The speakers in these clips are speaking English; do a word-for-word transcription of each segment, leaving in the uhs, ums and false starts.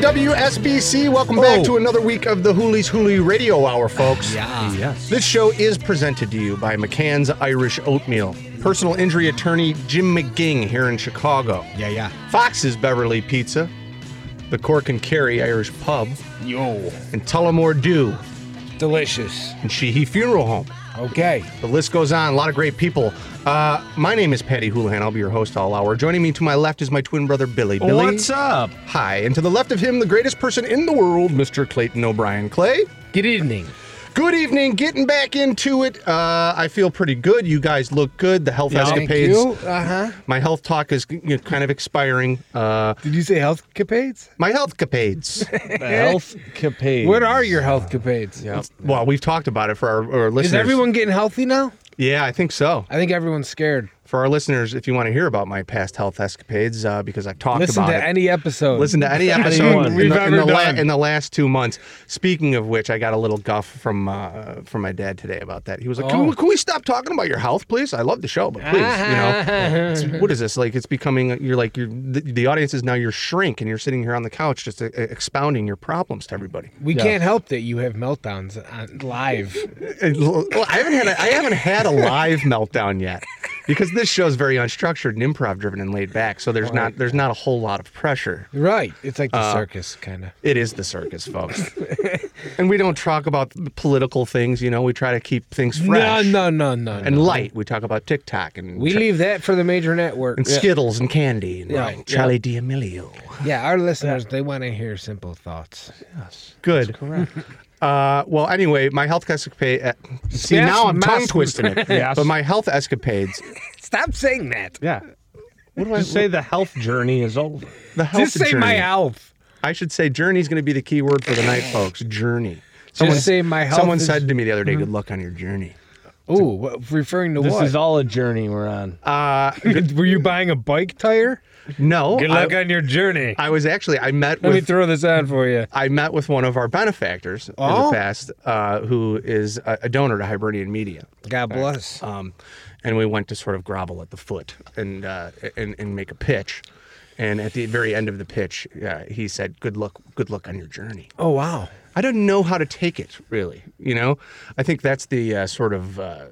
W S B C. Welcome back Oh. to another week of the Hoolies Hooli Radio Hour, folks. Yeah. Yes. This show is presented to you by McCann's Irish Oatmeal, personal injury attorney Jim McGing here in Chicago, Yeah, yeah. Fox's Beverly Pizza, the Cork and Kerry Irish Pub, Yo. and Tullamore Dew Delicious. and Sheehy Funeral Home. Okay. The list goes on. A lot of great people. Uh, my name is Patty Houlihan. I'll be your host all hour. Joining me to my left is my twin brother, Billy. Billy. What's up? Hi. And to the left of him, the greatest person in the world, Mister Clayton O'Brien. Clay. Good evening. Good evening. Getting back into it. Uh, I feel pretty good. You guys look good. The health Thank escapades. you. Uh-huh. My health talk is you know, kind of expiring. Uh, Did you say health capades? my health capades. The health capades. What are your health capades? Yeah. Well, we've talked about it for our, our listeners. Is everyone getting healthy now? Yeah, I think so. I think everyone's scared. For our listeners, if you want to hear about my past health escapades, uh, because I've talked Listen about to it. any episode. Listen to any episode Anyone in, we've the, in, ever the la- done. in the last two months. Speaking of which, I got a little guff from uh, from my dad today about that. He was like, can, Oh. we, can we stop talking about your health, please? I love the show, but please, you know. It's- what is this? Like, it's becoming, you're like, you're the, the audience is now your shrink, and you're sitting here on the couch just uh, expounding your problems to everybody. We Yeah. can't help that you have meltdowns on, live. And, well, I haven't had a, I haven't had a live meltdown yet. Because this show is very unstructured and improv driven and laid back, so there's not there's not a whole lot of pressure. Right. It's like the Uh, circus, kind of. It is the circus, folks. And we don't talk about political things, you know. We try to keep things No, fresh no, no, no. and no. light. We talk about TikTok and We Ch- leave that for the major network. and Skittles and candy and Right. Charlie D'Amelio. Yeah, our listeners, they want to hear simple thoughts. Good. Correct. Uh, well, anyway, my health escapade. Uh, see, Yes, now I'm mas- tongue twisting it. Yes. But my health escapades. Stop saying that. Yeah. What do I say? The health journey is over. The health Just say journey. my health. I should say journey is going to be the key word for the night, folks. Journey. Just say my health. Someone is- said to me the other day, "Good luck on your journey." Ooh, what, referring to This what? is all a journey we're on. Uh, Were you buying a bike tire? no, Good luck I, on your journey. I was actually I met Let me with throw this on for you. I met with one of our benefactors in Oh. the past, uh, who is a, a donor to Hibernian Media, God bless. um, and we went to sort of grovel at the foot and uh, and, and make a pitch. And at the very end of the pitch, uh, he said, "Good luck, good luck on your journey." Oh, wow. I don't know how to take it, really. You know, I think that's the uh, sort of uh,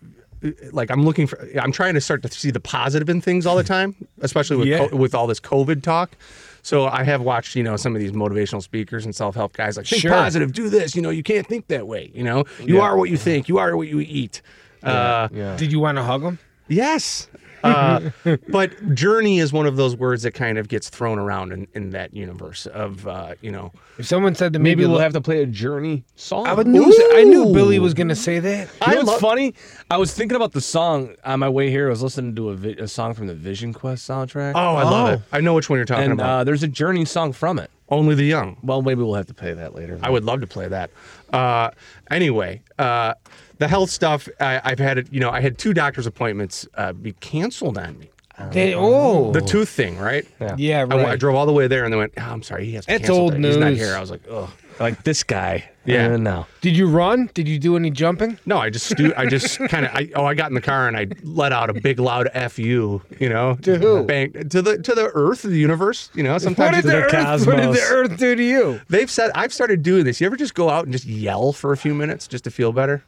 like I'm looking for. I'm trying to start to see the positive in things all the time, especially with Yeah. co- with all this COVID talk. So I have watched, you know, some of these motivational speakers and self-help guys like think Sure. positive, do this. You know, you can't think that way. You know, you Yeah. are what you think. You are what you eat. Uh, Yeah. Did you want to hug him? yes. Uh, but journey is one of those words that kind of gets thrown around in, in that universe of, uh, you know, If someone said to me, Maybe good we'll luck- have to play a journey song. I, would knew, I knew Ooh. Billy was going to say that. You know I what's love- funny? I was thinking about the song on my way here. I was listening to a, vi- a song from the Vision Quest soundtrack. oh, I love Oh. it. I know which one you're talking and about. uh, there's a Journey song from it. Only the young. Well, maybe we'll have to play that later. I would love to play that. Uh, anyway, uh, the health stuff, I, I've had it, you know, I had two doctor's appointments uh, be canceled on me. They, oh. The tooth thing, right? Yeah. Yeah, I, right. I drove all the way there and they went, oh, I'm sorry, he has That's canceled old it. He's not news. here. I was like, ugh. Like this guy. Yeah. Uh, no. Did you run? Did you do any jumping? No, I just stu- I just kind of I oh I got in the car and I let out a big loud F U, you know, To who? Bang, to the to the Earth, the universe, you know. Sometimes What did, you- the the earth, what did the cosmos. earth do to you? they've said I've started doing this. You ever just go out and just yell for a few minutes just to feel better?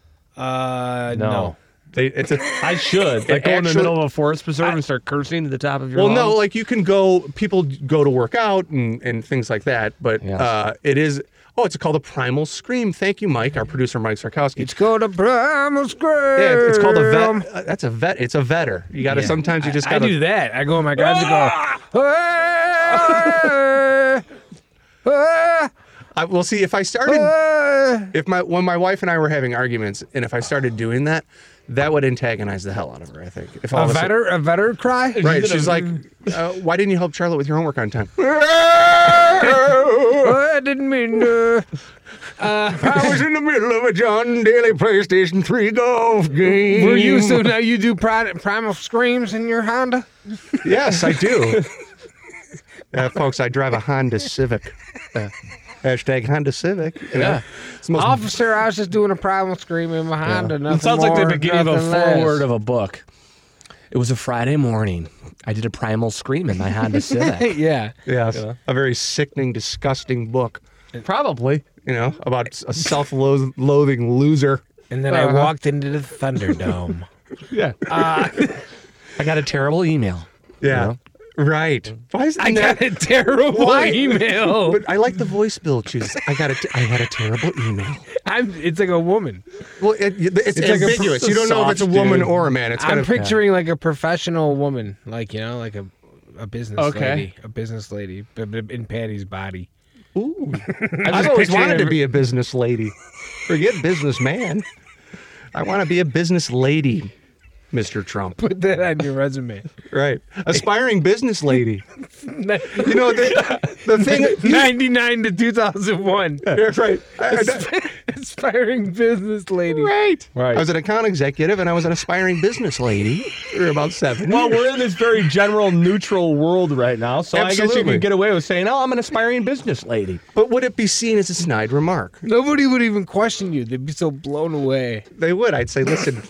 Uh, No. no. They it's a I should. Like go in the actually- middle of a forest preserve and start cursing to the top of your Well, no, lungs. like you can go. People go to work out and, and things like that, but Yes. uh, it is. Oh, it's called a primal scream. Thank you, Mike, our producer, Mike Sarkowski. It's called a primal scream. yeah, it's, it's called a vet. Uh, that's a vet. It's a vetter. You got to Yeah. sometimes you just I, got I do to. that. I go in my garage and go. "Ah, I will see if I started. ah." If my when my wife and I were having arguments, and if I started doing that, that would antagonize the hell out of her. I think. If all A of a sudden- vetter, a vetter cry. Right? She's like, uh, "Why didn't you help Charlotte with your homework on time?" Oh, I didn't mean to. I was in the middle of a John Daly PlayStation three golf game. Were you so now you do pri- primal screams in your Honda? Yes, I do. uh, folks, I drive a Honda Civic. Uh, hashtag Honda Civic. You know? Yeah. It's the most Officer, I was just doing a primal scream in my Honda. Nothing It sounds like the more, beginning of a nothing less. foreword of a book. It was a Friday morning. I did a primal scream in my Honda Civic. yeah. Yes. A very sickening, disgusting book. Probably. You know, about a self-loathing loser. And then I walked into the Thunderdome. Yeah. Uh, I got a terrible email. Yeah. You know? Right. Why is I that? got a terrible Why? email. But I like the voice build. She's. I got a. T- I had a terrible email. I'm, it's like a woman. Well, it, it's, It's like a ambiguous. pro- you don't know if it's a soft woman dude. or a man. It's kind I'm of. picturing like a professional woman, like, you know, like a a business Okay. lady, a business lady, but but in Patty's body. Ooh. I'm I've just always picturing wanted to her- be a business lady. Forget businessman. I want to be a business lady, Mister Trump. Put that on your resume. Right. Aspiring business lady. You know, the, the thing. ninety-nine to two thousand one. Yeah, right. I- I- Aspiring business lady. right. Right. I was an account executive and I was an aspiring business lady. We were about seven. Well, we're in this very general, neutral world right now, so I guess you Absolutely. could get away with saying, "Oh, I'm an aspiring business lady." But would it be seen as a snide remark? Nobody would even question you. They'd be so blown away. They would. I'd say, listen,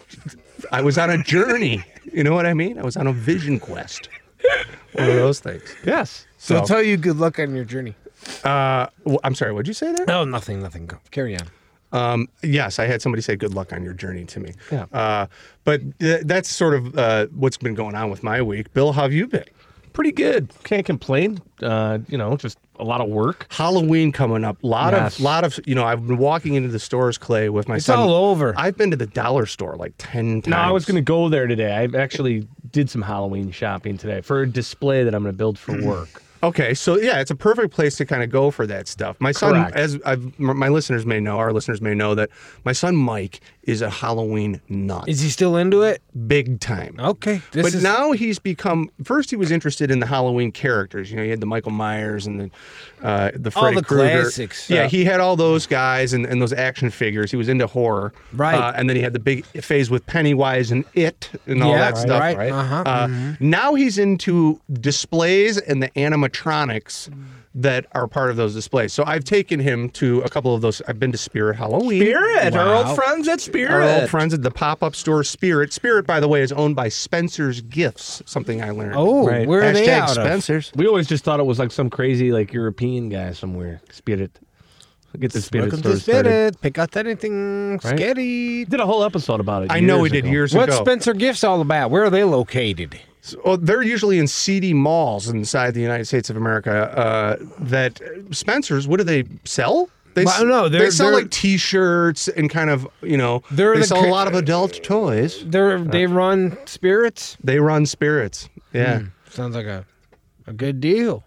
I was on a journey. You know what I mean? I was on a vision quest. One of those things. Yes. So So- I'll tell you good luck on your journey. Uh, well, I'm sorry. What'd you say there? No, nothing, nothing. Go. Carry on. Um, yes, I had somebody say good luck on your journey to me. Yeah. Uh, but th- that's sort of uh, what's been going on with my week. Bill, how have you been? Pretty good. Can't complain. Uh, you know, just a lot of work. Halloween coming up. Lot Yes. of, lot of. You know, I've been walking into the stores, Clay, with my It's son. all over. I've been to the dollar store like ten times. No, I was going to go there today. I actually did some Halloween shopping today for a display that I'm going to build for work. Okay, so yeah, it's a perfect place to kind of go for that stuff. My son, Correct. as I've, my listeners may know, our listeners may know that my son Mike is a Halloween nut, Is he still into it? big time. Okay. This But is, now he's become. First, he was interested in the Halloween characters. You know, he had the Michael Myers and the uh, the All Freddy the Krueger. classics. Yeah, Yeah. he had all those guys and, and those action figures. He was into horror, Right. Uh, and then he had the big phase with Pennywise and It and all yeah, that stuff. Right. right? Uh-huh. Uh, Now he's into displays and the animatronics that are part of those displays. So I've taken him to a couple of those. I've been to Spirit Halloween. Spirit, our Wow. old friends at Spirit. Our old friends at the pop-up store Spirit. Spirit, by the way, is owned by Spencer's Gifts, something I learned. Oh, Right. where are they Hashtag out of? Spencer's. We always just thought it was like some crazy, like European guy somewhere. Spirit. Get the Spirit Welcome store to started. Spirit. Pick out anything Right? scary. Did a whole episode about it. I know years we did ago. years What's ago. Spencer Gifts all about? Where are they located? So, well, they're usually in seedy malls inside the United States of America. Uh, that Spencer's, what do they sell? They, Well, s- no, they they're- sell they're- like T-shirts and kind of, you know, They're they the sell ca- a lot of adult toys. They're they run spirits. They run Spirits. Yeah. Sounds like a a good deal.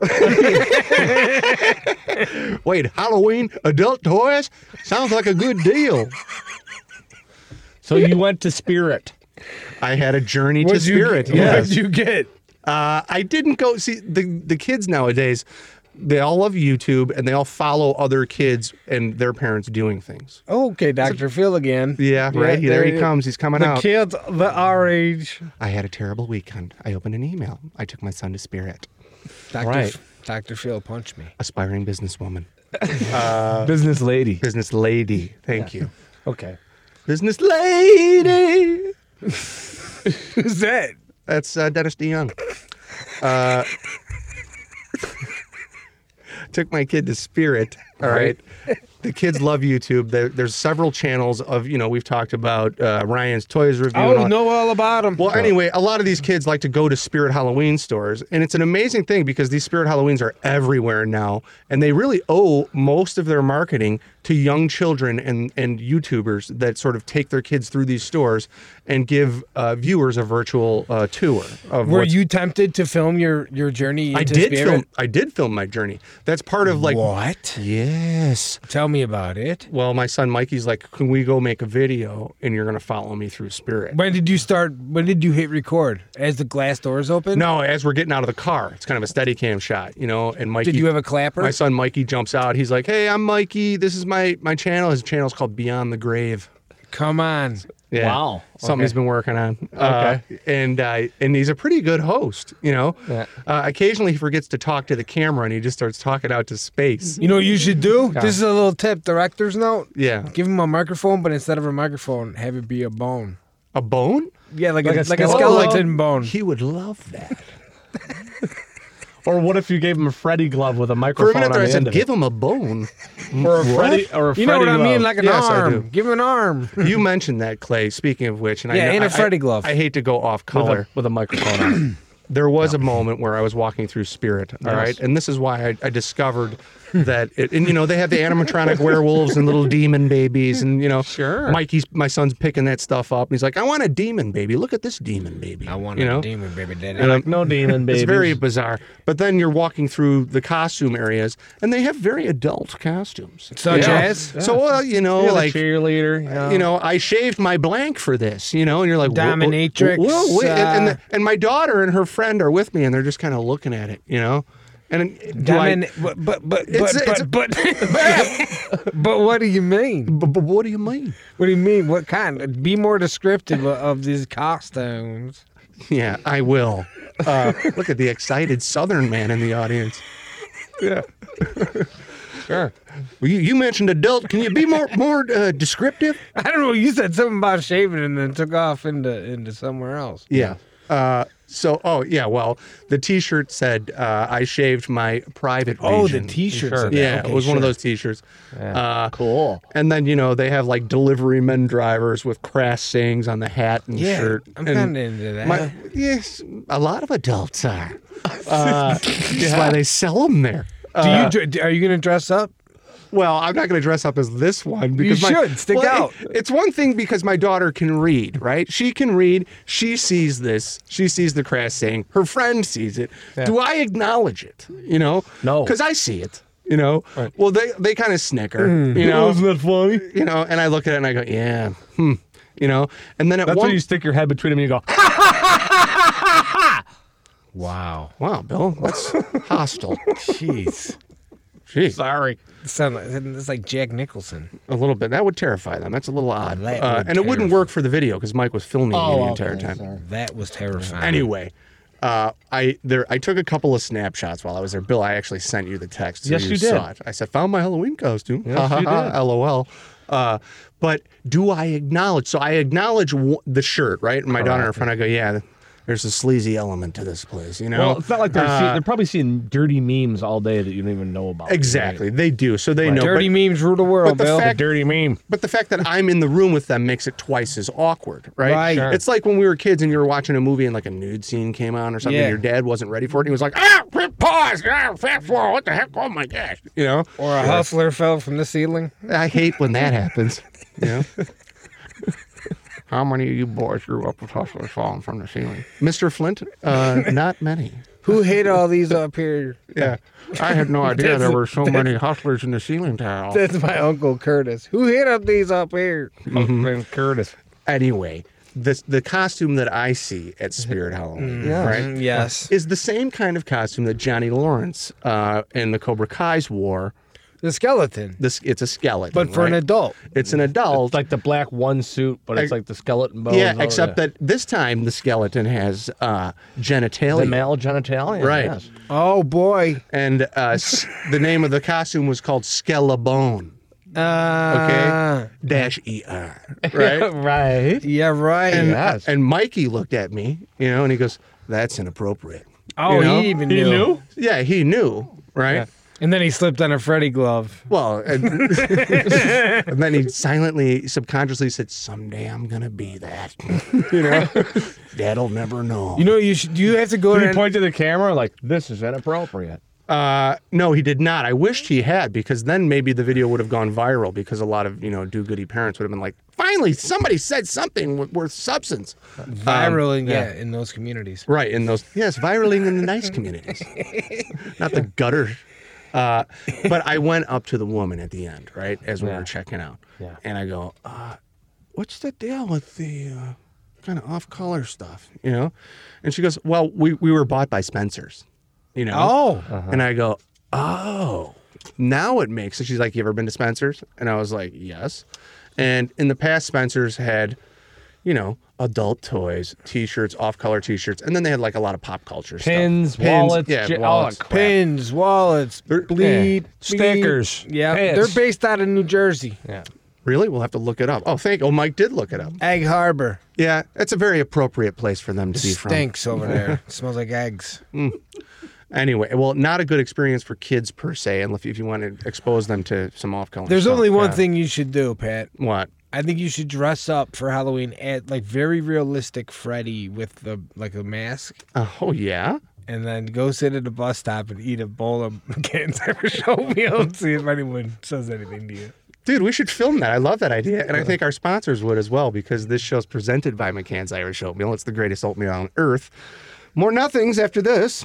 Wait, Halloween adult toys? Sounds like a good deal. So you went to Spirit. I had a journey to What'd you- Spirit. What yes. did you get? Uh, I didn't go see the the kids nowadays. They all love YouTube and they all follow other kids and their parents doing things. Okay, Doctor Phil again. Yeah, right. there he there- comes. He's coming The out. kids, the our age. I had a terrible weekend. I opened an email. I took my son to Spirit. Doctor Right. Doctor Phil punched me. Aspiring businesswoman. Business lady. Business lady. Thank you. Okay. Business lady. Who's that? That's uh, Dennis DeYoung. Uh, took my kid to Spirit. All right. The kids love YouTube. There, there's several channels of, you know, we've talked about uh, Ryan's Toys Review. and Oh, all- know all about him. Well, anyway, a lot of these kids like to go to Spirit Halloween stores, and it's an amazing thing because these Spirit Halloweens are everywhere now, and they really owe most of their marketing to young children and, and YouTubers that sort of take their kids through these stores and give uh, viewers a virtual uh, tour of Were what's- you tempted to film your your journey into I did Spirit? film. I did film my journey. That's part of like. What? Yes. Tell me about it. Well, my son Mikey's like, can we go make a video and you're going to follow me through Spirit? When did you start? When did you hit record? As the glass doors open? No, as we're getting out of the car, it's kind of a steady cam shot, you know. And Mikey, Did you have a clapper? my son Mikey jumps out. He's like, "Hey, I'm Mikey. This is my my channel. His channel's called Beyond the Grave." Come on. Yeah. Wow. Something Okay. he's been working on. Okay. Uh, and uh, and he's a pretty good host, you know. Yeah. Uh, occasionally he forgets to talk to the camera and he just starts talking out to space. You know what you should do? This is a little tip, director's note. Yeah. Give him a microphone, but instead of a microphone, have it be a bone. A bone? Yeah, like, Like a, a like a skeleton? skeleton bone. He would love that. Or what if you gave him a Freddy glove with a For a microphone minute on there, I the said, end of give it? him a bone. Or a Freddy, or a You know Freddy what I glove. mean? Like an Yes, I arm. do. Give him an arm. You mentioned that, Clay, speaking of which. And Yeah, I know, and a I- Freddy I- glove. I hate to go off with, color. a, with a microphone on it. There was a moment where I was walking through Spirit, all Yes. right? And this is why I, I discovered that, it, and you know, they have the animatronic werewolves and little demon babies. And, you know, Sure. Mikey's, my son's picking that stuff up. And he's like, I want a demon baby. Look at this demon baby. I want you a know? demon baby daddy. You're like, no demon, baby. It's very bizarre. But then you're walking through the costume areas, and they have very adult costumes. Such You know? as? So, well, you know, You're like, the cheerleader. You know? you know, I shaved my blank for this, you know, and you're like, whoa, whoa, Dominatrix, whoa, wait, and, and, uh, the, and my daughter and her friend are with me, and they're just kind of looking at it, you know, and do I- Domin- but but but It's- but, it's- but, but, but what do you mean? but, but what do you mean? What do you mean? What kind? Be more descriptive of, of these costumes. Yeah, I will. Uh, look at the excited Southern man in the audience. Yeah. Sure. Well, you, you mentioned adult. Can you be more more uh, descriptive? I don't know. You said something about shaving and then took off into into somewhere else. Yeah. Uh, so, oh yeah. Well, the T-shirt said, uh, "I shaved my private Oh, the region." T-shirt. Sure. said that. Yeah, Okay, it was one of sure. those T-shirts. Yeah. Uh, Cool. And then, you know, they have like delivery men drivers with crass sayings on the hat and Yeah, shirt. I'm And kind of into that. my- yes, a lot of adults are. Uh, That's why they sell them there. do you? dr- Are you going to dress up? Well, I'm not going to dress up as this one because my, should. Stick well, out. it- it's one thing because my daughter can read, right? She can read. She sees this. She sees the crass saying. Her friend sees it. Do I acknowledge it? You know? No. Because I see it. You know? Well, they they kind of snicker. You know? Isn't that funny? You know? And I look at it and I go, yeah. Hmm. You know? And then at That's one, when you stick your head between them and you go, Wow. wow, Bill, that's hostile. Jeez. Jeez. sorry. Sound like, it's like Jack Nicholson. A little bit. That would terrify them. That's a little odd. That Uh, would and it wouldn't terrify- work for the video because Mike was filming me the entire time. That was terrifying. Anyway, uh, I there I took a couple of snapshots while I was there. Bill, I actually sent you the text. So Yes, you did. Saw it. I said, found my Halloween costume. Yes, Ha, ha, you ha, did. LOL. Uh, but do I acknowledge? So I acknowledge w- the shirt, right? And my daughter in front, I go, yeah, there's a sleazy element to this place, you know? Well, it's not like they're Uh, see- they're probably seeing dirty memes all day that you don't even know about. Exactly. They do. So they know. Dirty but, memes rule the world, but the Bill. fact- Dirty meme. But the fact that I'm in the room with them makes it twice as awkward, right? Right. Sure. It's like when we were kids and you were watching a movie and like a nude scene came on or something. Yeah. And your dad wasn't ready for it. And he was like, ah, pause, ah, fast forward, what the heck? Oh my gosh, you know. or a hustler fell from the ceiling. I hate when that happens. You know. How many of you boys grew up with hustlers falling from the ceiling? Mister Flint, uh, not many. Who hit all these up here? Yeah, I had no idea there That's- were so many hustlers in the ceiling tile. That's my uncle Curtis. Who hit up these up here? Man, Curtis. Anyway, the the costume that I see at Spirit Halloween, right? Mm, yes. Is the same kind of costume that Johnny Lawrence uh, in the Cobra Kai's wore. The skeleton. This it's a skeleton, But for an right? adult. It's an adult. It's like the black one suit, but it's I- like the skeleton bones. yeah, all except that this time the skeleton has uh, genitalia. the male genitalia. Right. Yes. Oh, boy. And uh, s- the name of the costume was called Skelebone. Uh, Okay. Dash E R. Right. right. Yeah, right. and, Yes. and Mikey looked at me, you know, and he goes, "That's inappropriate." oh, you know? he even He knew. knew? Yeah, he knew, right? Yeah. And then he slipped on a Freddy glove. Well, and, and then he silently, subconsciously said, "Someday I'm gonna be that." You know, Dad'll never know. You know, you should. You have to go Did to. he point to the camera like, this is inappropriate? Uh, no, he did not. I wished he had, because then maybe the video would have gone viral, because a lot of, you know, do-goody parents would have been like, finally, somebody said something with, worth substance. Viraling, yeah. yeah, in those communities. Right, in those, yes, viraling in the nice communities, not the gutter. Uh, but I went up to the woman at the end, right, as we Yeah. were checking out. Yeah. And I go, uh, what's the deal with the uh, kind of off-color stuff, you know? And she goes, well, we, we were bought by Spencer's, you know? Oh, And I go, oh, now it makes it. She's like, you ever been to Spencer's? And I was like, yes. And in the past, Spencer's had, you know, adult toys, T-shirts, off-color T-shirts, and then they had like a lot of pop culture Pins, stuff. wallets, yeah, j- wallets. oh, crap. pins, wallets, bleed, Yeah. Stickers, Yeah, pins. they're based out of New Jersey. Yeah. Really? We'll have to look it up. Oh, thank. Oh, Mike did look it up. Egg Harbor. Yeah, it's a very appropriate place for them to be from. Stinks over there. Smells like eggs. Anyway, well, not a good experience for kids per se, unless if you want to expose them to some off-color There's stuff. only one Yeah. thing you should do, Pat. What? I think you should dress up for Halloween at like very realistic Freddy with the like a mask, Oh, yeah? and then go sit at a bus stop and eat a bowl of McCann's Irish oatmeal and see if anyone says anything to you. Dude, we should film that. I love that idea. And I think our sponsors would as well, because this show's presented by McCann's Irish Oatmeal. It's the greatest oatmeal on earth. More nothings after this.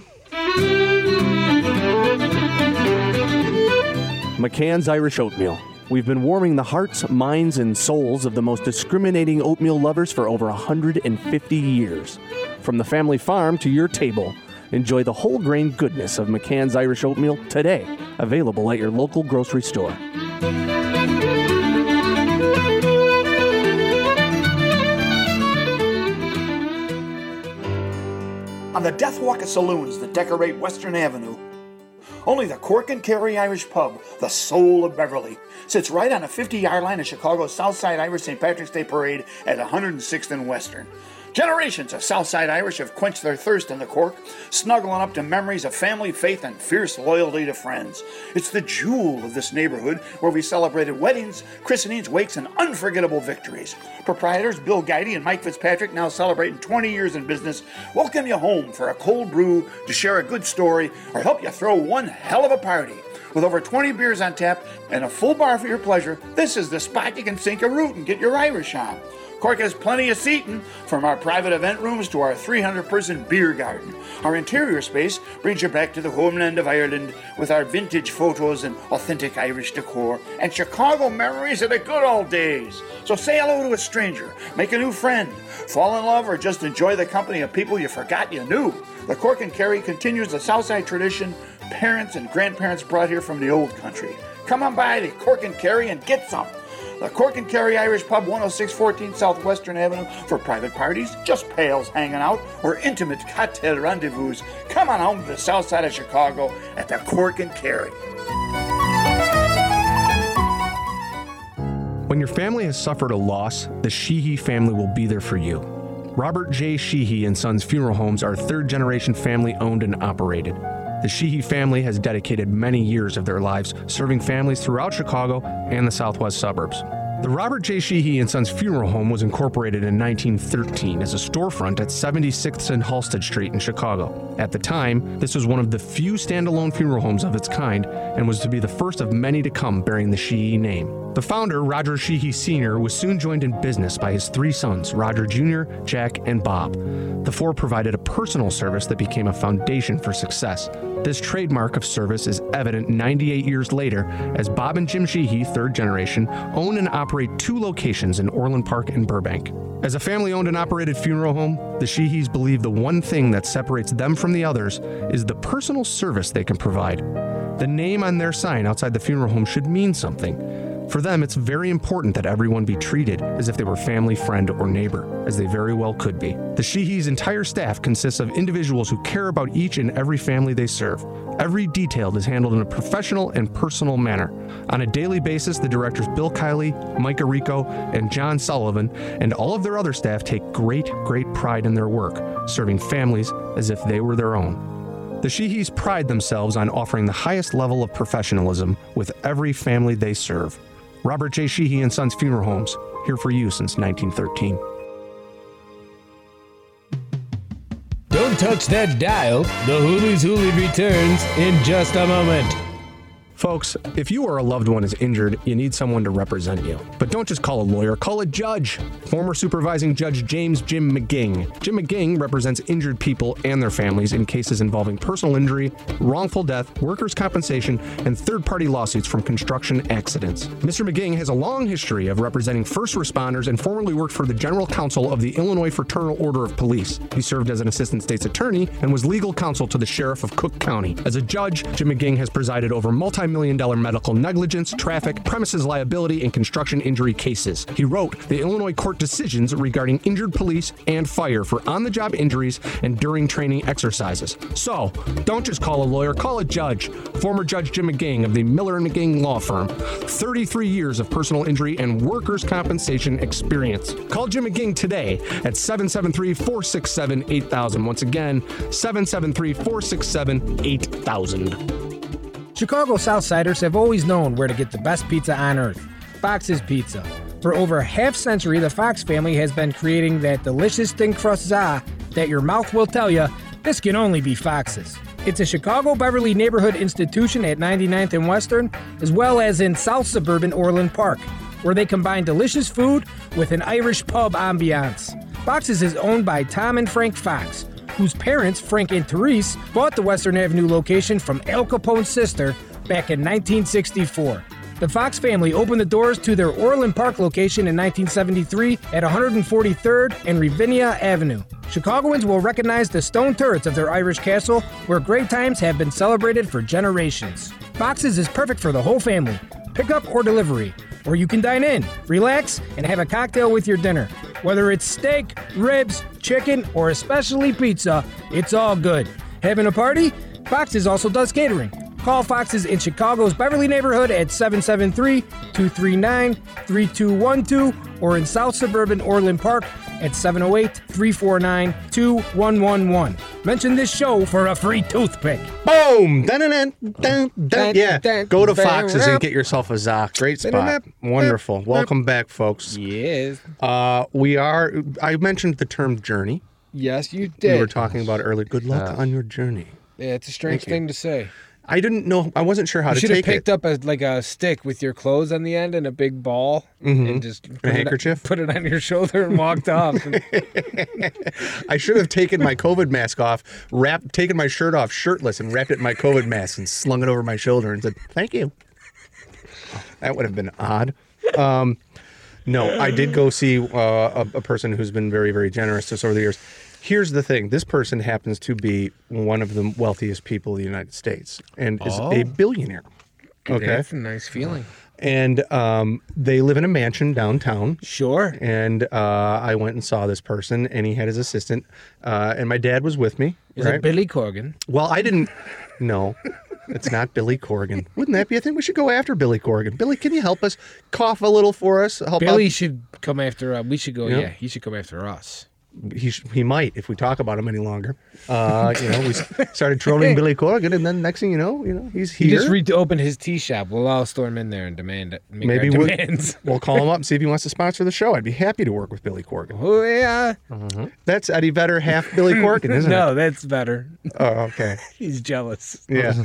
McCann's Irish Oatmeal. We've been warming the hearts, minds, and souls of the most discriminating oatmeal lovers for over one hundred fifty years. From the family farm to your table, enjoy the whole grain goodness of McCann's Irish Oatmeal today. Available at your local grocery store. On the Death Walk of saloons that decorate Western Avenue, only the Cork and Kerry Irish Pub, the soul of Beverly, sits right on a fifty-yard line of Chicago's Southside Irish Saint Patrick's Day Parade at one hundred sixth and Western. Generations of Southside Irish have quenched their thirst in the Cork, snuggling up to memories of family, faith, and fierce loyalty to friends. It's the jewel of this neighborhood where we celebrated weddings, christenings, wakes, and unforgettable victories. Proprietors Bill Guidey and Mike Fitzpatrick, now celebrating twenty years in business, welcome you home for a cold brew, to share a good story, or help you throw one hell of a party. With over twenty beers on tap and a full bar for your pleasure, this is the spot you can sink a root and get your Irish on. Cork has plenty of seating, from our private event rooms to our three hundred person beer garden. Our interior space brings you back to the homeland of Ireland with our vintage photos and authentic Irish decor and Chicago memories of the good old days. So say hello to a stranger, make a new friend, fall in love, or just enjoy the company of people you forgot you knew. The Cork and Kerry continues the Southside tradition parents and grandparents brought here from the old country. Come on by to Cork and Kerry and get some. The Cork and Kerry Irish Pub, one oh six fourteen South Western Avenue, for private parties, just pals hanging out, or intimate cocktail rendezvous. Come on home to the south side of Chicago at the Cork and Kerry. When your family has suffered a loss, the Sheehy family will be there for you. Robert J. Sheehy and Sons Funeral Homes are third-generation family-owned and operated. The Sheehy family has dedicated many years of their lives serving families throughout Chicago and the southwest suburbs. The Robert J. Sheehy and Sons Funeral Home was incorporated in nineteen thirteen as a storefront at seventy-sixth and Halsted Street in Chicago. At the time, this was one of the few standalone funeral homes of its kind and was to be the first of many to come bearing the Sheehy name. The founder, Roger Sheehy Senior, was soon joined in business by his three sons, Roger Junior, Jack, and Bob. The four provided a personal service that became a foundation for success. This trademark of service is evident ninety-eight years later as Bob and Jim Sheehy, third generation, own and operate two locations in Orland Park and Burbank. As a family-owned and operated funeral home, the Sheehys believe the one thing that separates them from the others is the personal service they can provide. The name on their sign outside the funeral home should mean something. For them, it's very important that everyone be treated as if they were family, friend, or neighbor, as they very well could be. The Sheehy's entire staff consists of individuals who care about each and every family they serve. Every detail is handled in a professional and personal manner. On a daily basis, the directors Bill Kiley, Mike Arico, and John Sullivan, and all of their other staff take great, great pride in their work, serving families as if they were their own. The Sheehys pride themselves on offering the highest level of professionalism with every family they serve. Robert J. Sheehy and Sons Funeral Homes, here for you since nineteen thirteen. Don't touch that dial. The Hoolies Hoolie returns in just a moment. Folks, if you or a loved one is injured, you need someone to represent you. But don't just call a lawyer, call a judge. Former supervising judge James Jim McGing. Jim McGing represents injured people and their families in cases involving personal injury, wrongful death, workers' compensation, and third-party lawsuits from construction accidents. Mister McGing has a long history of representing first responders and formerly worked for the General Counsel of the Illinois Fraternal Order of Police. He served as an assistant state's attorney and was legal counsel to the sheriff of Cook County. As a judge, Jim McGing has presided over multi multi-million dollar medical negligence, traffic, premises liability, and construction injury cases. He wrote the Illinois court decisions regarding injured police and fire for on-the-job injuries and during training exercises. So, don't just call a lawyer, call a judge. Former Judge Jim McGing of the Miller and McGing Law Firm. thirty-three years of personal injury and workers' compensation experience. Call Jim McGing today at seven seven three, four six seven, eight thousand. Once again, seven seven three, four six seven, eight thousand. Chicago Southsiders have always known where to get the best pizza on earth, Fox's Pizza. For over a half century, the Fox family has been creating that delicious thin crust za that your mouth will tell you, this can only be Fox's. It's a Chicago Beverly neighborhood institution at ninety-ninth and Western, as well as in South Suburban Orland Park, where they combine delicious food with an Irish pub ambiance. Fox's is owned by Tom and Frank Fox, whose parents, Frank and Therese, bought the Western Avenue location from Al Capone's sister back in nineteen sixty-four. The Fox family opened the doors to their Orland Park location in nineteen seventy-three at one forty-third and Ravinia Avenue. Chicagoans will recognize the stone turrets of their Irish castle, where great times have been celebrated for generations. Fox's is perfect for the whole family, pickup or delivery, or you can dine in, relax, and have a cocktail with your dinner. Whether it's steak, ribs, chicken, or especially pizza, it's all good. Having a party? Fox's also does catering. Call Fox's in Chicago's Beverly neighborhood at seven seven three, two three nine, three two one two or in South Suburban Orland Park at seven oh eight, three four nine, two one one one. Mention this show for a free toothpick. Boom! Dun, dun, dun, dun, dun. Yeah, go to Fox's and get yourself a Zoc. Great spot. Wonderful. Welcome back, folks. Yes. Uh, we are, I mentioned the term journey. Yes, you did. We were talking about it earlier. Good luck on your journey. Yeah, it's a strange Thank you. thing to say. I didn't know, I wasn't sure how You to should have take picked it. up a like a stick with your clothes on the end and a big ball and just put A it- handkerchief? put it on your shoulder and walked off. I should have taken my COVID mask off, wrapped, taken my shirt off shirtless and wrapped it in my COVID mask and slung it over my shoulder and said, thank you. That would have been odd. Um, no, I did go see uh, a, a person who's been very, very generous to us over the years. Here's the thing. This person happens to be one of the wealthiest people in the United States and is a billionaire. Okay. That's a nice feeling. And um, they live in a mansion downtown. Sure. And uh, I went and saw this person, and he had his assistant, uh, and my dad was with me. Is right? it Billy Corgan? Well, I didn't. No, it's not Billy Corgan. Wouldn't that be? I think we should go after Billy Corgan. Billy, can you help us cough a little for us? Help Billy out? should come after us. We should go. Yeah. Yeah, he should come after us. He sh- he might if we talk about him any longer. Uh, you know, we s- started trolling Billy Corgan, and then next thing you know, you know, he's He here. just reopened his tea shop. We'll all storm in there and demand it. Make Maybe our we'll, demands. we'll call him up and see if he wants to sponsor the show. I'd be happy to work with Billy Corgan. Oh yeah. That's Eddie Vedder, half Billy Corgan, isn't No, it? that's better. Oh, okay. He's jealous. Yeah.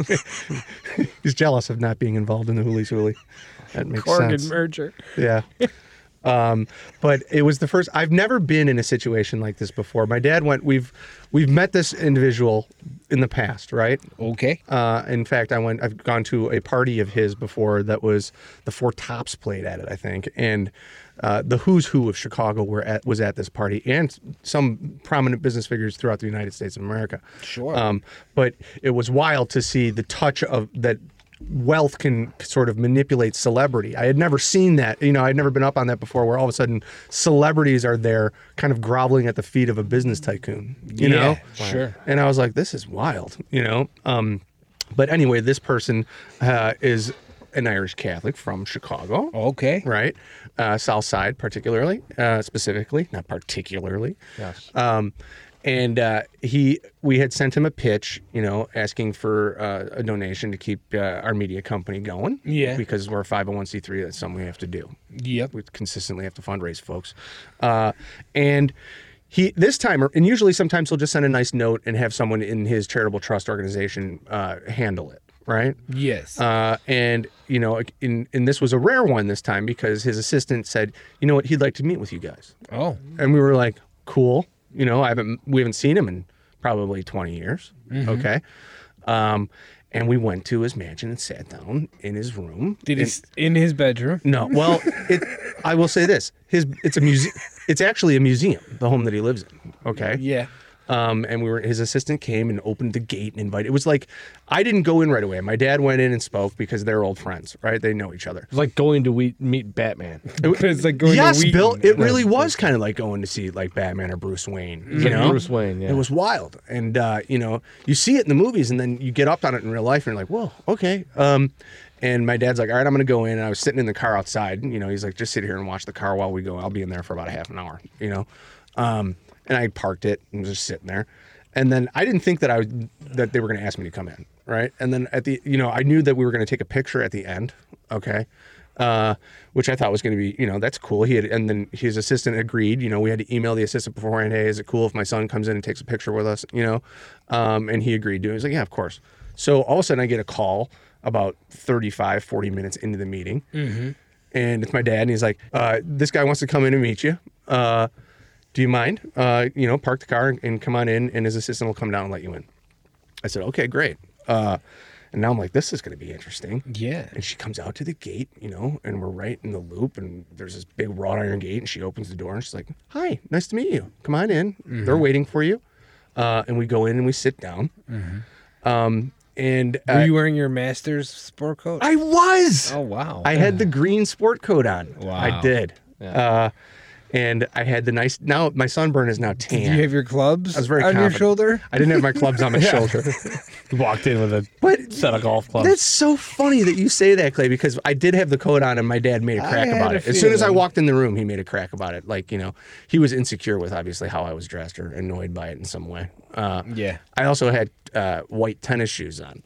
He's jealous of not being involved in the Hooli Sooly. That makes Corgan sense. merger. Yeah. Um, but it was the first. I've never been in a situation like this before. My dad went. We've we've met this individual in the past, right? Okay. Uh, in fact, I went. I've gone to a party of his before that was the Four Tops played at it, I think, and uh, the who's who of Chicago were at was at this party, and some prominent business figures throughout the United States of America. Sure. Um, but it was wild to see the touch of that. Wealth can sort of manipulate celebrity. I had never seen that. You know, I'd never been up on that before where all of a sudden celebrities are there kind of groveling at the feet of a business tycoon, you Yeah, know? sure. And I was like, this is wild, you know? Um, but anyway, this person uh, is an Irish Catholic from Chicago. Okay. Right? Uh, South Side, particularly, uh, specifically, not particularly. Yes. Um, and uh, he, we had sent him a pitch, you know, asking for uh, a donation to keep uh, our media company going. Yeah. Because we're a five oh one c three. That's something we have to do. Yep. We consistently have to fundraise, folks. Uh, and he, this time, and usually sometimes he'll just send a nice note and have someone in his charitable trust organization uh, handle it. Right. Yes. Uh, and, you know, in, and this was a rare one this time because his assistant said, you know what, he'd like to meet with you guys. oh. And we were like, cool. You know, I haven't, we haven't seen him in probably twenty years. Okay. Um, and we went to his mansion and sat down in his room. Did he And- s- in his bedroom? No. Well, it, I will say this, his, it's a museum. It's actually a museum, the home that he lives in. Okay. Yeah. Um, and we were his assistant came and opened the gate and invited. It was like I didn't go in right away. My dad went in and spoke because they're old friends, right? They know each other. It's like going to we- meet Batman. It's like going yes, to Wheaton. Bill. It really was kind of like going to see like Batman or Bruce Wayne. You like know, Bruce Wayne, yeah. It was wild, and uh, you know, you see it in the movies, and then you get up on it in real life, and you're like, whoa, okay. Um, and my dad's like, all right, I'm gonna go in. And I was sitting in the car outside. You know, he's like, just sit here and watch the car while we go. I'll be in there for about a half an hour. You know, um, and I parked it and was just sitting there. And then I didn't think that I would, that they were going to ask me to come in, right? And then at the, you know, I knew that we were going to take a picture at the end, okay, uh, which I thought was going to be, you know, that's cool. He had, and then his assistant agreed. You know, we had to email the assistant beforehand. Hey, is it cool if my son comes in and takes a picture with us? You know, um, and he agreed to it. He was like, yeah, of course. So all of a sudden, I get a call about thirty-five, forty minutes into the meeting, mm-hmm. and it's my dad, and he's like, uh, this guy wants to come in and meet you. Uh, Do you mind? Uh, you know, park the car and, and come on in, and his assistant will come down and let you in. I said, okay, great. Uh, and now I'm like, this is going to be interesting. Yeah. And she comes out to the gate, you know, and we're right in the loop, and there's this big wrought iron gate, and she opens the door, and she's like, hi, nice to meet you. Come on in. Mm-hmm. They're waiting for you. Uh, and we go in and we sit down. Mm-hmm. Um, and uh, Were you wearing your master's sport coat? I was. Oh, wow. I had the green sport coat on. Wow. I did. Yeah. Uh, And I had the nice, now my sunburn is now tan. Did you have your clubs I was very on confident. your shoulder? I didn't have my clubs on my shoulder. You walked in with a But set of golf clubs. That's so funny that you say that, Clay, because I did have the coat on and my dad made a crack I had about a it. As soon as I feeling. walked in the room, he made a crack about it. Like, you know, he was insecure with obviously how I was dressed or annoyed by it in some way. Uh, Yeah. I also had uh, white tennis shoes on,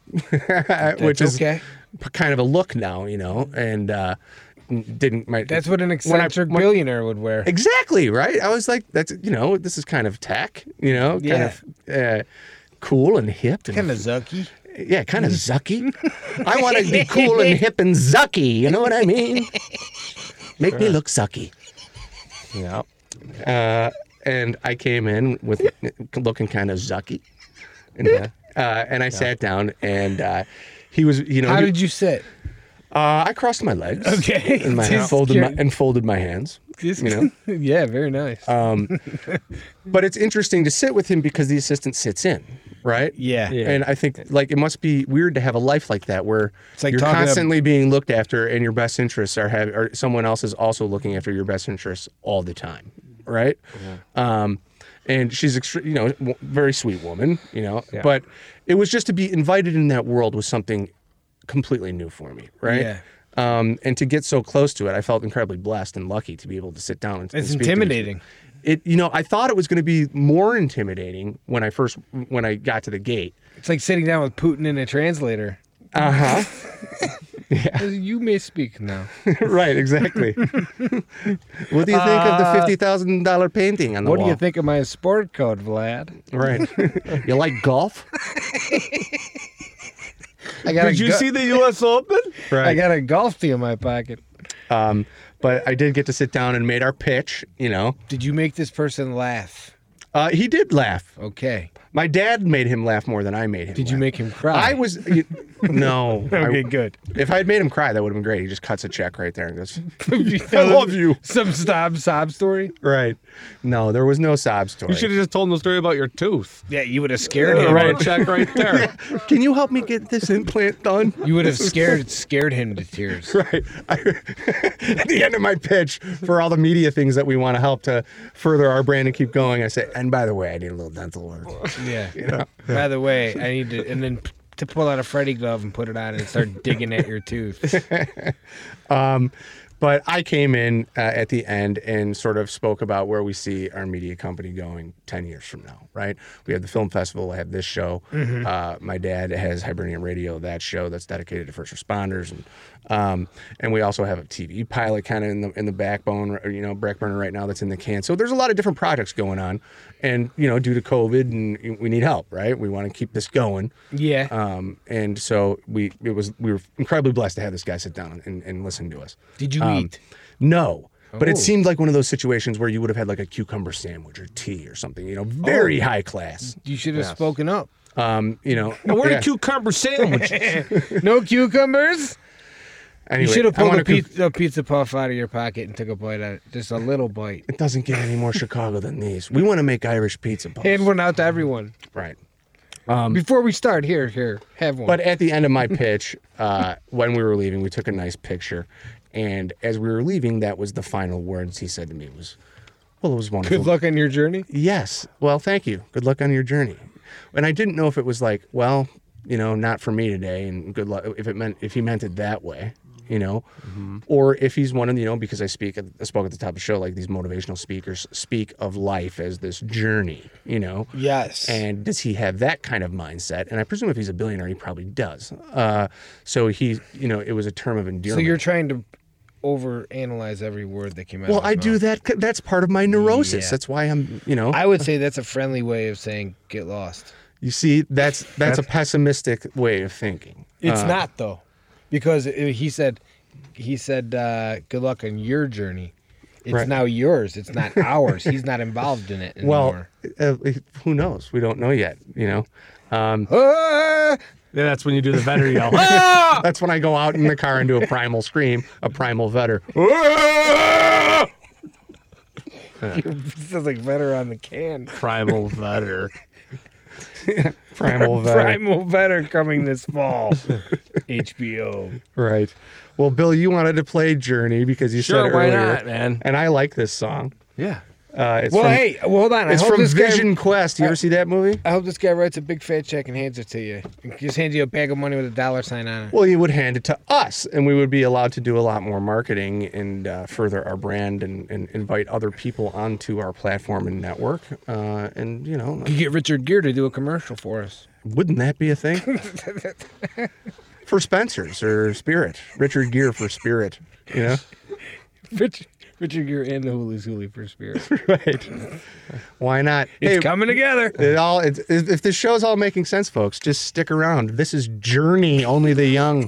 which is okay. kind of a look now, you know, and uh, didn't my That's what an when I- eccentric when- billionaire would wear. Exactly, right? I was like, that's, you know, this is kind of tech, you know, kind Yeah. of uh, cool and hip. And, Kind of zucky. yeah, kind of zucky. I want to be cool and hip and zucky, you know what I mean? Make me look zucky. Yeah. Uh, and I came in with looking kind of zucky. And, uh, and I sat down and uh, he was, you know. How he- did you sit? Uh, I crossed my legs. Okay. And, my, Just folded my, curious. and folded my hands. Just- You know? yeah, very nice. Um, but it's interesting to sit with him because the assistant sits in, right? yeah. Yeah. And I think like it must be weird to have a life like that where It's like you're talking to- constantly being looked after and your best interests are have or someone else is also looking after your best interests all the time, right? Um, and she's extre- you know w- very sweet woman, you know, Yeah. but it was just to be invited in that world was something completely new for me, right? Yeah. Um, and to get so close to it, I felt incredibly blessed and lucky to be able to sit down and and It's speak to these intimidating. It, you know, I thought it was going to be more intimidating when I first when I got to the gate. It's like sitting down with Putin and a translator. Uh huh. You may speak now. Right. Exactly. What do you think of the fifty thousand dollar painting on the What wall? do you think of my sport coat, Vlad? Right. You like golf? I got Did a you go- see the U S Open? Right. I got a golf tee in my pocket. Um, but I did get to sit down and made our pitch. You know, Did you make this person laugh? uh, he did laugh. Okay. My dad made him laugh more than I made him. Did you laugh. make him cry? I was you- no. Okay, I- good. If I had made him cry, that would have been great. He just cuts a check right there and goes, "I love you." Some sob sob story. Right. No, there was no sob story. You should have just told him the story about your tooth. Yeah, you would have scared him. Right, check right there. Can you help me get this implant done? You would have scared scared him to tears. Right. I, at the end of my pitch for all the media things that we want to help to further our brand and keep going, I say, and by the way, I need a little dental work. Yeah. You know? By the way, I need to, and then p- to pull out a Freddy glove and put it on and start digging at your tooth. Um, but I came in uh, at the end and sort of spoke about where we see our media company going ten years from now, right? We have the film festival, I have this show. Mm-hmm. Uh, my dad has Hibernian Radio, that show that's dedicated to first responders. And um, and we also have a T V pilot kind of in the in the backbone, or, you know, back burner right now that's in the can. So there's a lot of different projects going on. And, you know, due to COVID, and we need help, right? We want to keep this going. Yeah. Um, and so we it was we were incredibly blessed to have this guy sit down and, and listen to us. Did you Um, eat? No. But Oh. it seemed like one of those situations where you would have had like a cucumber sandwich or tea or something, you know, very Oh. high class. You should have spoken up. Um, you know, Now, where yeah. the cucumber sandwich? No cucumbers? Anyway, you should have I pulled wanna a con- pizza, a pizza puff out of your pocket and took a bite at it. Just a little bite. It doesn't get any more Chicago than these. We want to make Irish pizza puffs. Hand one out to everyone. Right. Before we start, here, here, have one. But at the end of my pitch, uh, when we were leaving, we took a nice picture. And as we were leaving, that was the final words he said to me was, well, it was wonderful. Good luck on your journey. Yes. Well, thank you. Good luck on your journey. And I didn't know if it was like, well, you know, not for me today, and good luck. If it meant, if he meant it that way, you know, mm-hmm. or if he's one of, you know, because I speak, I spoke at the top of the show, like these motivational speakers speak of life as this journey, you know. Yes. And does he have that kind of mindset? And I presume if he's a billionaire, he probably does. Uh, so he, you know, it was a term of So endearment. you're trying to overanalyze every word that came out. Well, of his I do mouth. that. That's part of my neurosis. Yeah. That's why I'm, you know. I would say that's a friendly way of saying get lost. You see, that's that's a pessimistic way of thinking. It's Uh, not though, because it- he said, he said, uh, "Good luck on your journey." It's Right. now yours. It's not ours. He's not involved in it Well, anymore. uh, who knows? We don't know yet. You know. Um, Ah! Yeah, that's when you do the vetter yell. Ah! that's when I go out in the car and do a primal scream, a primal vetter. Sounds like better on the can. Primal vetter. Primal vetter. Primal better coming this fall. H B O. Right. Well, Bill, you wanted to play Journey because you Sure, said why earlier, not, man? and I like this song. Yeah. Uh, it's Well, from, hey, well, hold on. it's I hope from this guy- Vision Quest. You ever see that movie? I hope this guy writes a big fat check and hands it to you. Just hands you a bag of money with a dollar sign on it. Well, he would hand it to us, and we would be allowed to do a lot more marketing and uh, further our brand and, and invite other people onto our platform and network. Uh, and, you know, You get Richard Gere to do a commercial for us. wouldn't that be a thing? For Spencer's or Spirit. Richard Gere for Spirit, you know? Richard, Richard Gere and the Hooli's Hooli for Spirit. Right. Why not? It's Hey, coming together. It all, it's, if this show's all making sense, folks, just stick around. This is Journey, Only the Young.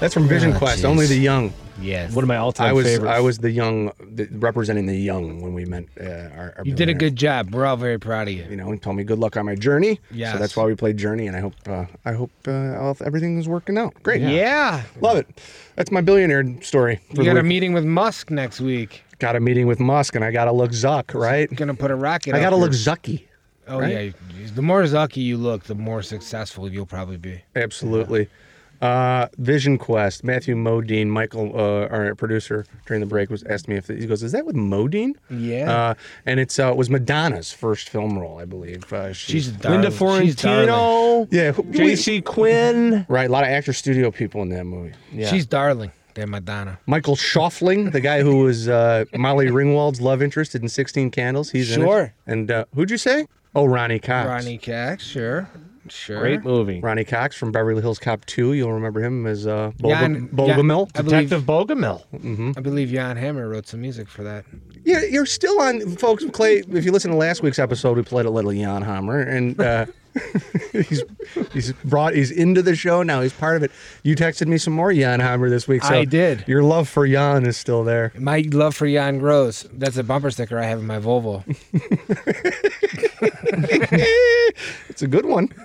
That's from Vision Oh, Quest. jeez. Only the young. Yes. One of my all-time I was favorites. I was the young, the, representing the young when we met. Uh, our, our You did a billionaire. good job. We're all very proud of you. You know, he told me good luck on my journey. Yes. So that's why we played Journey, and I hope uh, I hope uh, all, everything is working out. Great. Yeah. Love it. That's my billionaire story. for You the got a week. meeting with Musk next week. Got a meeting with Musk, and I got to look Zuck, right? Gonna put a rocket. I got to up look your- Zucky. Oh right? yeah. you- The more Zucky you look, the more successful you'll probably be. Absolutely. Uh, Vision Quest. Matthew Modine, Michael, uh, our producer, during the break was asked me if he goes, "Is that with Modine?" Yeah. Uh, and it's uh, it was Madonna's first film role, I believe. Uh, She's a Linda darling. She's darling. Fiorentino. yeah, who- J C Quinn. right. A lot of actor studio people in that movie. Yeah. She's darling. That Madonna. Michael Schoffling, the guy who was uh, Molly Ringwald's love interest in sixteen Candles. He's in it. Sure. And uh, who'd you say? Oh, Ronnie Cox. Ronnie Cox. Sure. Sure. Great movie. Ronnie Cox from Beverly Hills Cop two. You'll remember him as uh, Jan- Bogom- Jan- Bogomil. I believe, Detective Bogomil. I believe Jan Hammer wrote some music for that. Yeah, you're still on, folks. Clay, if you listen to last week's episode, we played a little Jan Hammer, and uh, he's he's brought he's into the show now. He's part of it. You texted me some more Jan Hammer this week. So I did. Your love for Jan is still there. My love for Jan grows. That's a bumper sticker I have in my Volvo. It's a good one.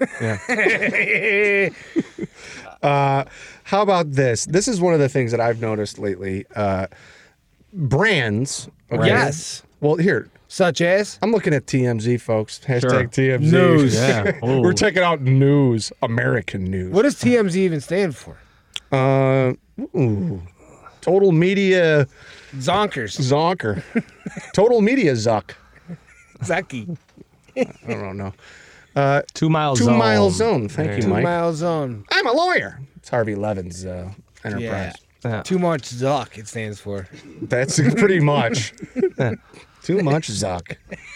Uh, how about this? This is one of the things that I've noticed lately. Uh, brands. Okay? Yes. Well, here. Such as? I'm looking at T M Z, folks. Hashtag Sure. T M Z. News. Yeah. Ooh. We're checking out news, American news. What does T M Z even stand for? Uh, ooh. Total Media Zonkers. Zonker. Total Media Zuck. Zucky. I don't know. Uh, Two Mile Two Zone. Mile Zone. Thank you, Two Mike. Mile Zone. I'm a lawyer. It's Harvey Levin's uh, enterprise. Yeah. Too much Zuck, it stands for. That's pretty much. Too much Zuck.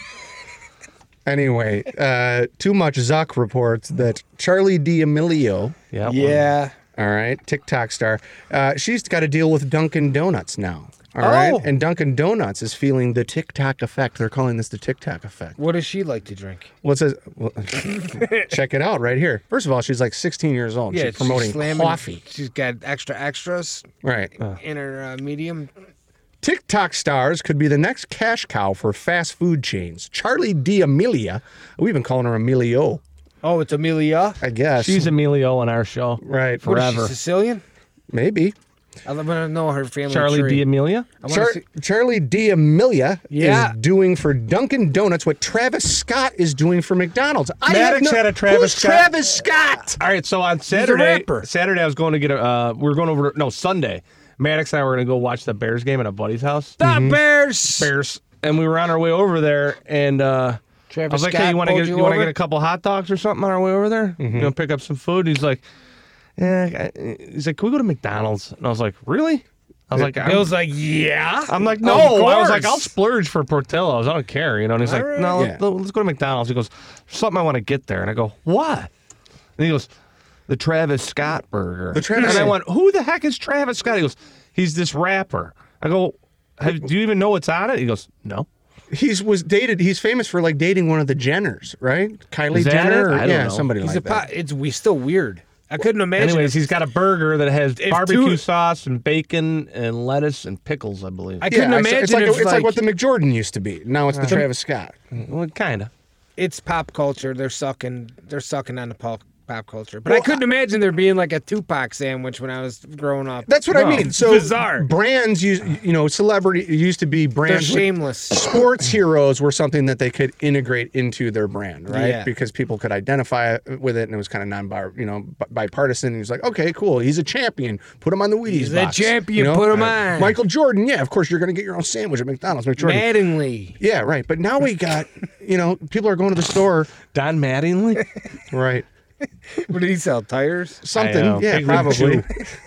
Anyway, uh, Too Much Zuck reports that Charlie D'Amelio, Yeah. Yeah. all right, TikTok star, uh, she's got to deal with Dunkin' Donuts now. All right, Oh. and Dunkin' Donuts is feeling the TikTok effect. They're calling this the TikTok effect. What does she like to drink? Well, it says, well, check it out right here. First of all, she's like sixteen years old. she's promoting slamming- coffee. She's got extra extras Right. in her uh, medium. TikTok stars could be the next cash cow for fast food chains. Charlie D'Amelia, we've been calling her Emilio, Oh, it's Amelia. I guess. She's Emilio on our show. right. What is she, Forever. Sicilian? Maybe. I want to know her family Charlie tree. D'Amelia. I wanna Char- see- Charlie D'Amelia Yeah. is doing for Dunkin' Donuts what Travis Scott is doing for McDonald's. I have Maddox no- had a Travis Who's Scott- Travis Scott? All right, so on Saturday, rapper. Saturday I was going to get a. Uh, we were going over. To, no, Sunday. Maddox and I were going to go watch the Bears game at a buddy's house. The Bears. Bears, and we were on our way over there, and uh, Travis I was like, Scott "Hey, you want to pulled get you you want to over? get a couple hot dogs or something on our way over there? You know, pick up some food." He's like, "Yeah." I- He's like, "Can we go to McDonald's?" And I was like, "Really?" I was like, I'm, Bill's like, yeah. I'm like, Of no. I was like, course. I'll splurge for Portillo's. I don't care, you know. And he's like, All right. no, Yeah. let, let's go to McDonald's. He goes, "There's something I want to get there." And I go, "What?" And he goes, "The Travis Scott burger." The Travis- and I went, "Who the heck is Travis Scott?" He goes, "He's this rapper." I go, Have, "Do you even know what's on it?" He goes, "No." He's was dated. He's famous for like dating one of the Jenners, right? Kylie Is that Jenner, it? or, I don't yeah, know. somebody He's like a that. po- It's we still weird. I couldn't imagine. Anyways, it. he's got a burger that has If barbecue two- sauce and bacon and lettuce and pickles, I believe. I couldn't yeah, imagine it's like if it's like, like, what the McJordan used to be. Now it's the Travis Scott. Well, kind of. it's pop culture. They're sucking. They're sucking on the pop pop culture. But I Well, couldn't imagine there being like a Tupac sandwich when I was growing up. That's what I No. mean. So Bizarre. brands, used, you know, celebrity used to be They're brands. shameless. Sports heroes were something that they could integrate into their brand, right? Yeah. Because people could identify with it, and it was kind of non, you know, bi- bipartisan. And he was like, okay, cool, he's a champion. Put him on the Wheaties He's a box. champion, put him on. Michael Jordan, yeah, of course you're going to get your own sandwich at McDonald's. McJordan. Mattingly. Yeah, right. But now we got, you know, people are going to the store, Don Mattingly? right? What did he sell? Tires? Something, know. yeah, Big Rig probably.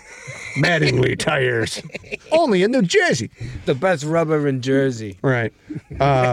Mattingly tires, only in New Jersey. The best rubber in Jersey. Right. Uh,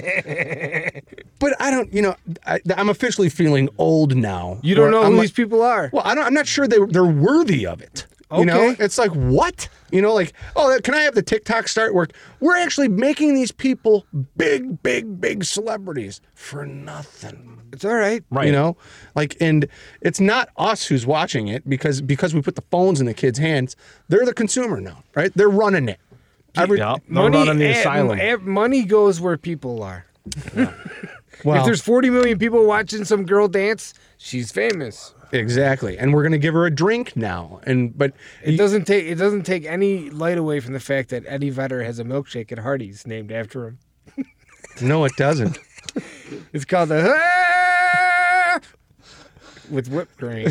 but I don't, you know, I, I'm officially feeling old now. You don't where know I'm who like- these people are. Well, I don't, I'm not sure they, they're worthy of it. You know, Okay. it's like, what? You know, like, oh, can I have the TikTok start work? We're actually making these people big, big, big celebrities for nothing. It's all right. Right. You know, like, and it's not us who's watching it because because we put the phones in the kids' hands. They're the consumer now, right? They're running it. Every, Yep. They're running the eh, asylum. eh, money goes where people are. well, If there's forty million people watching some girl dance, she's famous. exactly, and we're gonna give her a drink now. And but It doesn't take it doesn't take any light away from the fact that Eddie Vedder has a milkshake at Hardee's named after him. no, it doesn't. It's called the Ah! with whipped cream.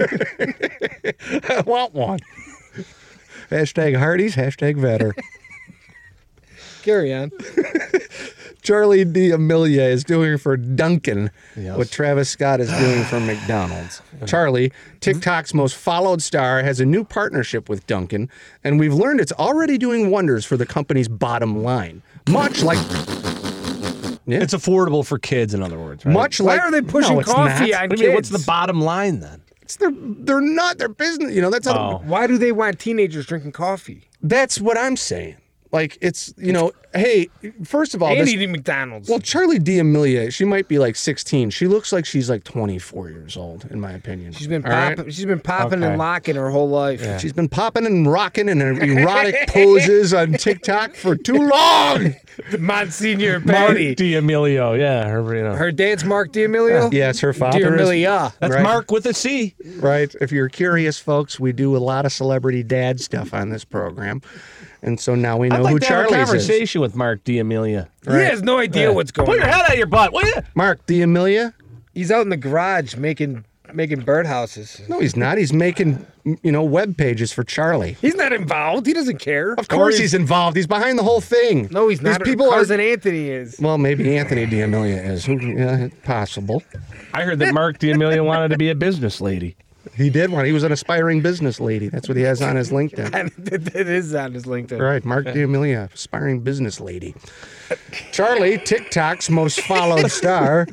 I want one. Hashtag Hardee's. Hashtag Vetter. Carry on. Charlie D'Amelio is doing for Dunkin' what Travis Scott is doing for McDonald's. Charlie, TikTok's most followed star, has a new partnership with Dunkin', and we've learned it's already doing wonders for the company's bottom line. Much like, It's affordable for kids, in other words. Right? much Why like, are they pushing No, it's coffee not. on What do you mean, what's kids? the bottom line then? It's their, they're not their business. You know, that's how. Oh. Why do they want teenagers drinking coffee That's what I'm saying. Like, it's, you know, hey, first of all, and this, eating McDonald's? well, Charlie D'Amelio, she might be like sixteen. She looks like she's like twenty-four years old, in my opinion. she's been All right? popping. She's been popping Okay. and locking her whole life. She's been popping and rocking in erotic poses on TikTok for too long. Monsignor Mark Patty. D'Amelio, yeah. Her, you know. Her dad's Mark D'Amelio. Yes, her father is. D'Amelio. That's right. Mark with a C. Right. If you're curious, folks, we do a lot of celebrity dad stuff on this program. And so now we know I'd like who to have a Charlie's is. conversation with Mark D'Amelio. He has no idea what's going Put your on. head out your butt, will you? Mark D'Amelio? He's out in the garage making making birdhouses. No, he's not. He's making, you know, web pages for Charlie. He's not involved. He doesn't care. Of course he's involved. He's behind the whole thing. No, he's These not. people are. Cousin Anthony is. Well, maybe Anthony D'Amelio is. Who- Yeah, possible. I heard that Mark D'Amelio wanted to be a business lady. He did one. He was an aspiring business lady. That's what he has on his LinkedIn. It is on his LinkedIn. Right, Mark D'Amelio, aspiring business lady. Charlie, TikTok's most followed star,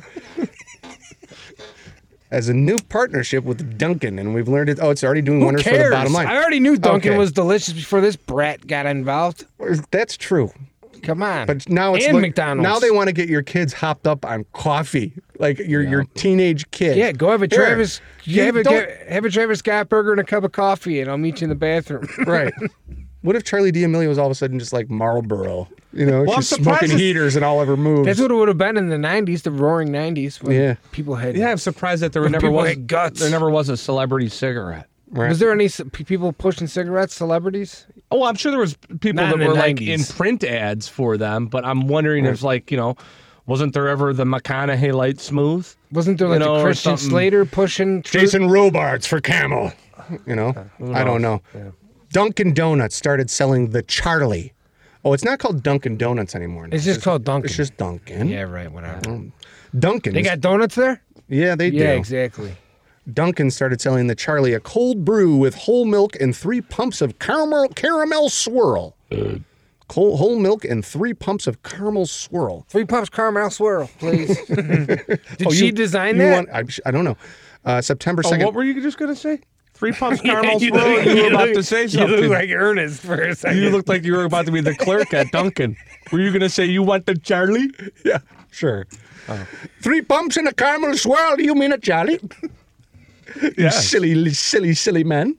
has a new partnership with Dunkin', and we've learned it. Oh, it's already doing Who wonders cares? for the bottom line. I already knew Dunkin' Okay. was delicious before this brat got involved. That's true, Come on. but now it's and look- McDonald's. Now they want to get your kids hopped up on coffee, like your your teenage kid. Yeah, go have a Here, Travis. you have, a, don't- have a Travis Scott burger and a cup of coffee, and I'll meet you in the bathroom. Right. What if Charlie D'Amelio was all of a sudden just like Marlboro? You know, Well, I'm she's surprised smoking it's- heaters and all of her moves. That's what it would have been in the nineties, the roaring nineties. When Yeah. people had. Yeah, I'm surprised that there never people was had guts. there never was a celebrity cigarette. Right. Was there any c- p- people pushing cigarettes, celebrities? Oh, I'm sure there was people Not that in the were like nineties. in print ads for them, but I'm wondering if like, you know, wasn't there ever the McConaughey Light Smooth? Wasn't there You like know, a or Christian something. Slater pushing? Tru- Jason Robards for Camel. You know, I don't know. Dunkin' Donuts started selling the Charlie. Oh, it's not called Dunkin' Donuts anymore. now. It's just called Dunkin'. It's just Dunkin'. Yeah, right. Whatever. Dunkin'. They got donuts there. yeah, they Yeah, do. exactly. Dunkin' started selling the Charlie, a cold brew with whole milk and three pumps of caramel caramel swirl. Cold, whole milk and three pumps of caramel swirl. Three pumps caramel swirl, please. Did Oh, she you- design you that? want- I, I don't know. Uh, September Oh, second. what were you just gonna say? Three pumps caramel you swirl. look- You were you about look- to say You something. look like Ernest for a second. You looked like you were about to be the clerk at Dunkin'. Were you gonna say you want the Charlie? Yeah, sure. Three pumps and a caramel swirl. Do you mean a Charlie? You silly, silly, silly man.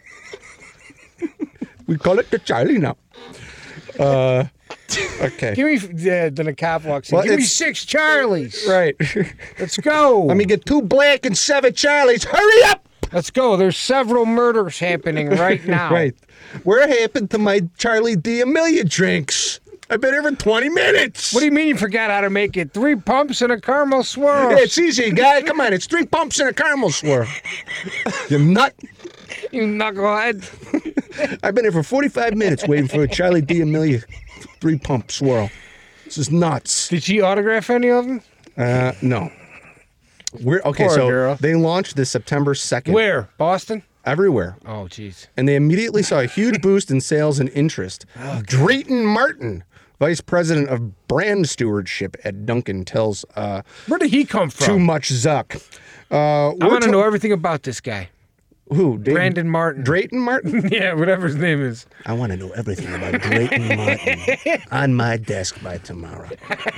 We call it the Charlie now. Uh, okay. Give me. Yeah, then a cop walks in. Well, Give me it's- six Charlies. Right. Let's go. Let me get two black and seven Charlies. Hurry up! Let's go. There's several murders happening right now. Right. Where happened to my Charlie D'Amelio drinks? I've been here for twenty minutes. What do you mean you forgot how to make it? Three pumps and a caramel swirl. Yeah, it's easy, guy. Come on, it's three pumps and a caramel swirl. You nut. You knucklehead. I've been here for forty-five minutes waiting for a Charlie D'Amelio three pump swirl. This is nuts. Did she autograph any of them? Uh, no. We're okay. Poor so girl. they launched this September second. Where? Boston? Everywhere. Oh, jeez. And they immediately saw a huge boost in sales and interest. Drayton Martin, vice president of brand stewardship at Dunkin', tells uh, Where did he come from? Too Much Zuck. Uh, I we're want to to- know everything about this guy. Who? Dave, Brandon Martin. Drayton Martin? Yeah, whatever his name is. I want to know everything about Drayton Martin on my desk by tomorrow.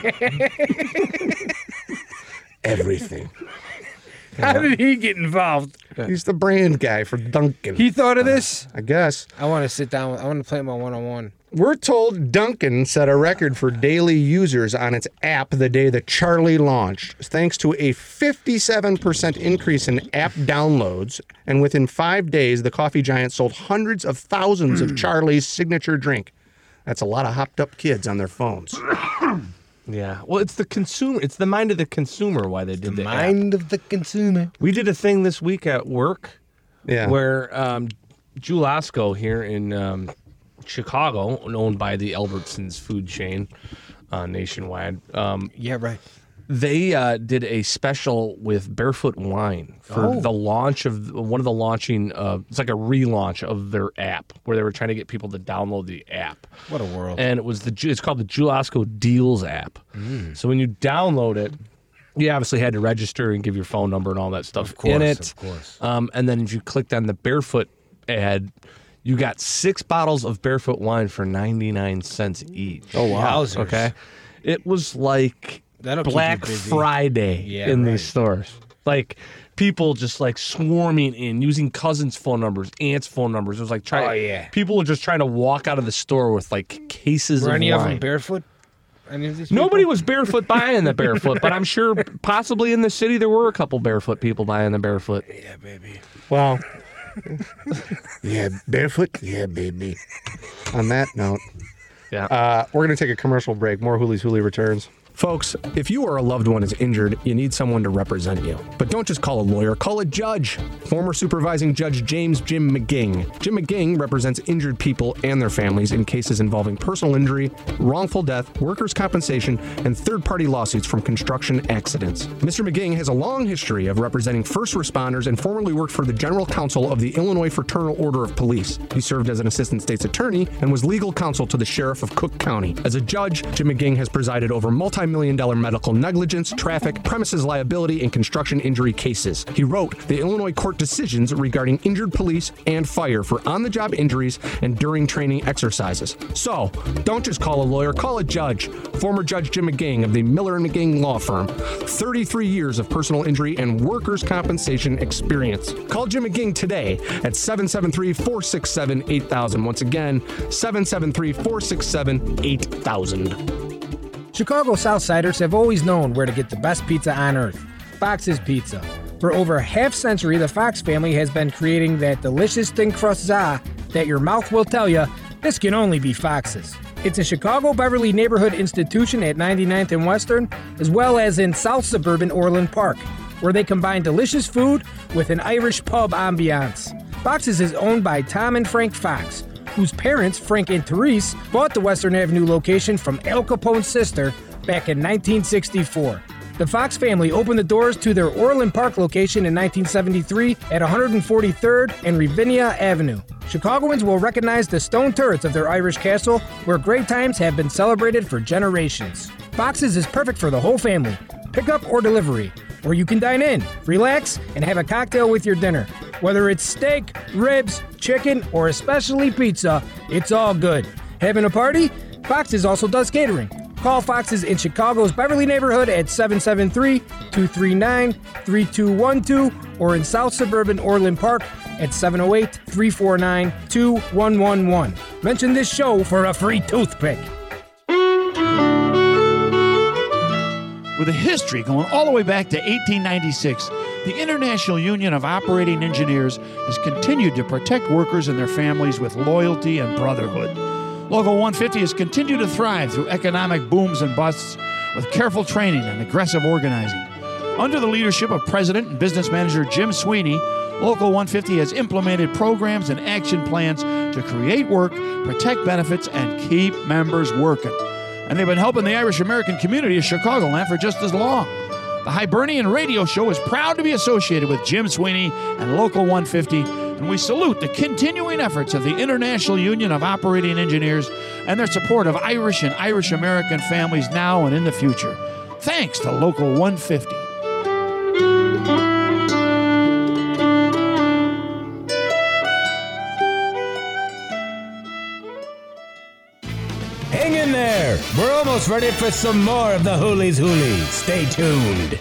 Everything. How did he get involved? He's the brand guy for Dunkin'. He thought of this? I guess. I want to sit down. I want to play my one-on-one. We're told Dunkin' set a record for daily users on its app the day that Charlie launched, thanks to a fifty-seven percent increase in app downloads. And within five days, the coffee giant sold hundreds of thousands of Charlie's signature drink. That's a lot of hopped up kids on their phones. Yeah. Well, it's the consumer. It's the mind of the consumer why they did the, the Mind of the consumer. We did a thing this week at work Yeah. where um, Julasco here in um, Chicago, owned by the Albertsons food chain uh, nationwide, um, Yeah, right. they uh, did a special with Barefoot Wine for Oh. the launch of one of the launching. Uh, it's like a relaunch of their app where they were trying to get people to download the app. What a world. And it was the Ju- it's called the Julasco Deals app. So when you download it, you obviously had to register and give your phone number and all that stuff Of course, in it. of course. Um, and then if you clicked on the Barefoot ad, you got six bottles of Barefoot Wine for ninety-nine cents each. Oh, wow. Wowzers. Okay. It was like That'll keep Black you busy. Friday Yeah, in right. these stores. Like people just like swarming in, using cousins' phone numbers, aunts' phone numbers. It was like trying. Oh, yeah. People were just trying to walk out of the store with like cases Were of any wine. of them barefoot? Any of these Nobody people? was barefoot buying the barefoot, but I'm sure possibly in the city there were a couple barefoot people buying the barefoot. Yeah, baby. Well, yeah, barefoot? Yeah, baby. On that note, Yeah. uh, we're going to take a commercial break. More Hoolies Hoolie returns. Folks, if you or a loved one is injured, you need someone to represent you. But don't just call a lawyer, call a judge. Former supervising judge James Jim McGing. Jim McGing represents injured people and their families in cases involving personal injury, wrongful death, workers' compensation, and third-party lawsuits from construction accidents. Mister McGing has a long history of representing first responders and formerly worked for the General Counsel of the Illinois Fraternal Order of Police. He served as an assistant state's attorney and was legal counsel to the sheriff of Cook County. As a judge, Jim McGing has presided over multi million dollar medical negligence, traffic, premises liability, and construction injury cases. He wrote the Illinois court decisions regarding injured police and fire for on-the-job injuries and during training exercises. So, don't just call a lawyer, call a judge. Former Judge Jim McGing of the Miller and McGing Law Firm. thirty-three years of personal injury and workers' compensation experience. Call Jim McGing today at seven seven three, four six seven, eight thousand. Once again, seven seven three, four six seven, eight thousand. Chicago Southsiders have always known where to get the best pizza on earth. Fox's Pizza. For over a half century, the Fox family has been creating that delicious thin crust za that your mouth will tell you, this can only be Fox's. It's a Chicago Beverly neighborhood institution at ninety-ninth and Western, as well as in South Suburban Orland Park, where they combine delicious food with an Irish pub ambiance. Fox's is owned by Tom and Frank Fox, whose parents, Frank and Therese, bought the Western Avenue location from Al Capone's sister back in nineteen sixty-four. The Fox family opened the doors to their Orland Park location in nineteen seventy-three at one forty-third and Ravinia Avenue. Chicagoans will recognize the stone turrets of their Irish castle, where great times have been celebrated for generations. Fox's is perfect for the whole family, pickup or delivery, or you can dine in, relax, and have a cocktail with your dinner. Whether it's steak, ribs, chicken, or especially pizza, it's all good. Having a party? Fox's also does catering. Call Fox's in Chicago's Beverly neighborhood at seven seven three, two three nine, three two one two or in South Suburban Orland Park at seven oh eight, three four nine, two one one one. Mention this show for a free toothpick. With a history going all the way back to eighteen ninety-six, the International Union of Operating Engineers has continued to protect workers and their families with loyalty and brotherhood. Local one fifty has continued to thrive through economic booms and busts with careful training and aggressive organizing. Under the leadership of President and Business Manager Jim Sweeney, Local one fifty has implemented programs and action plans to create work, protect benefits, and keep members working. And they've been helping the Irish American community of Chicagoland for just as long. The Hibernian Radio Show is proud to be associated with Jim Sweeney and Local one fifty, and we salute the continuing efforts of the International Union of Operating Engineers and their support of Irish and Irish American families now and in the future. Thanks to Local one fifty. Hang in there. We're almost ready for some more of the Hoolies Hoolies. Stay tuned.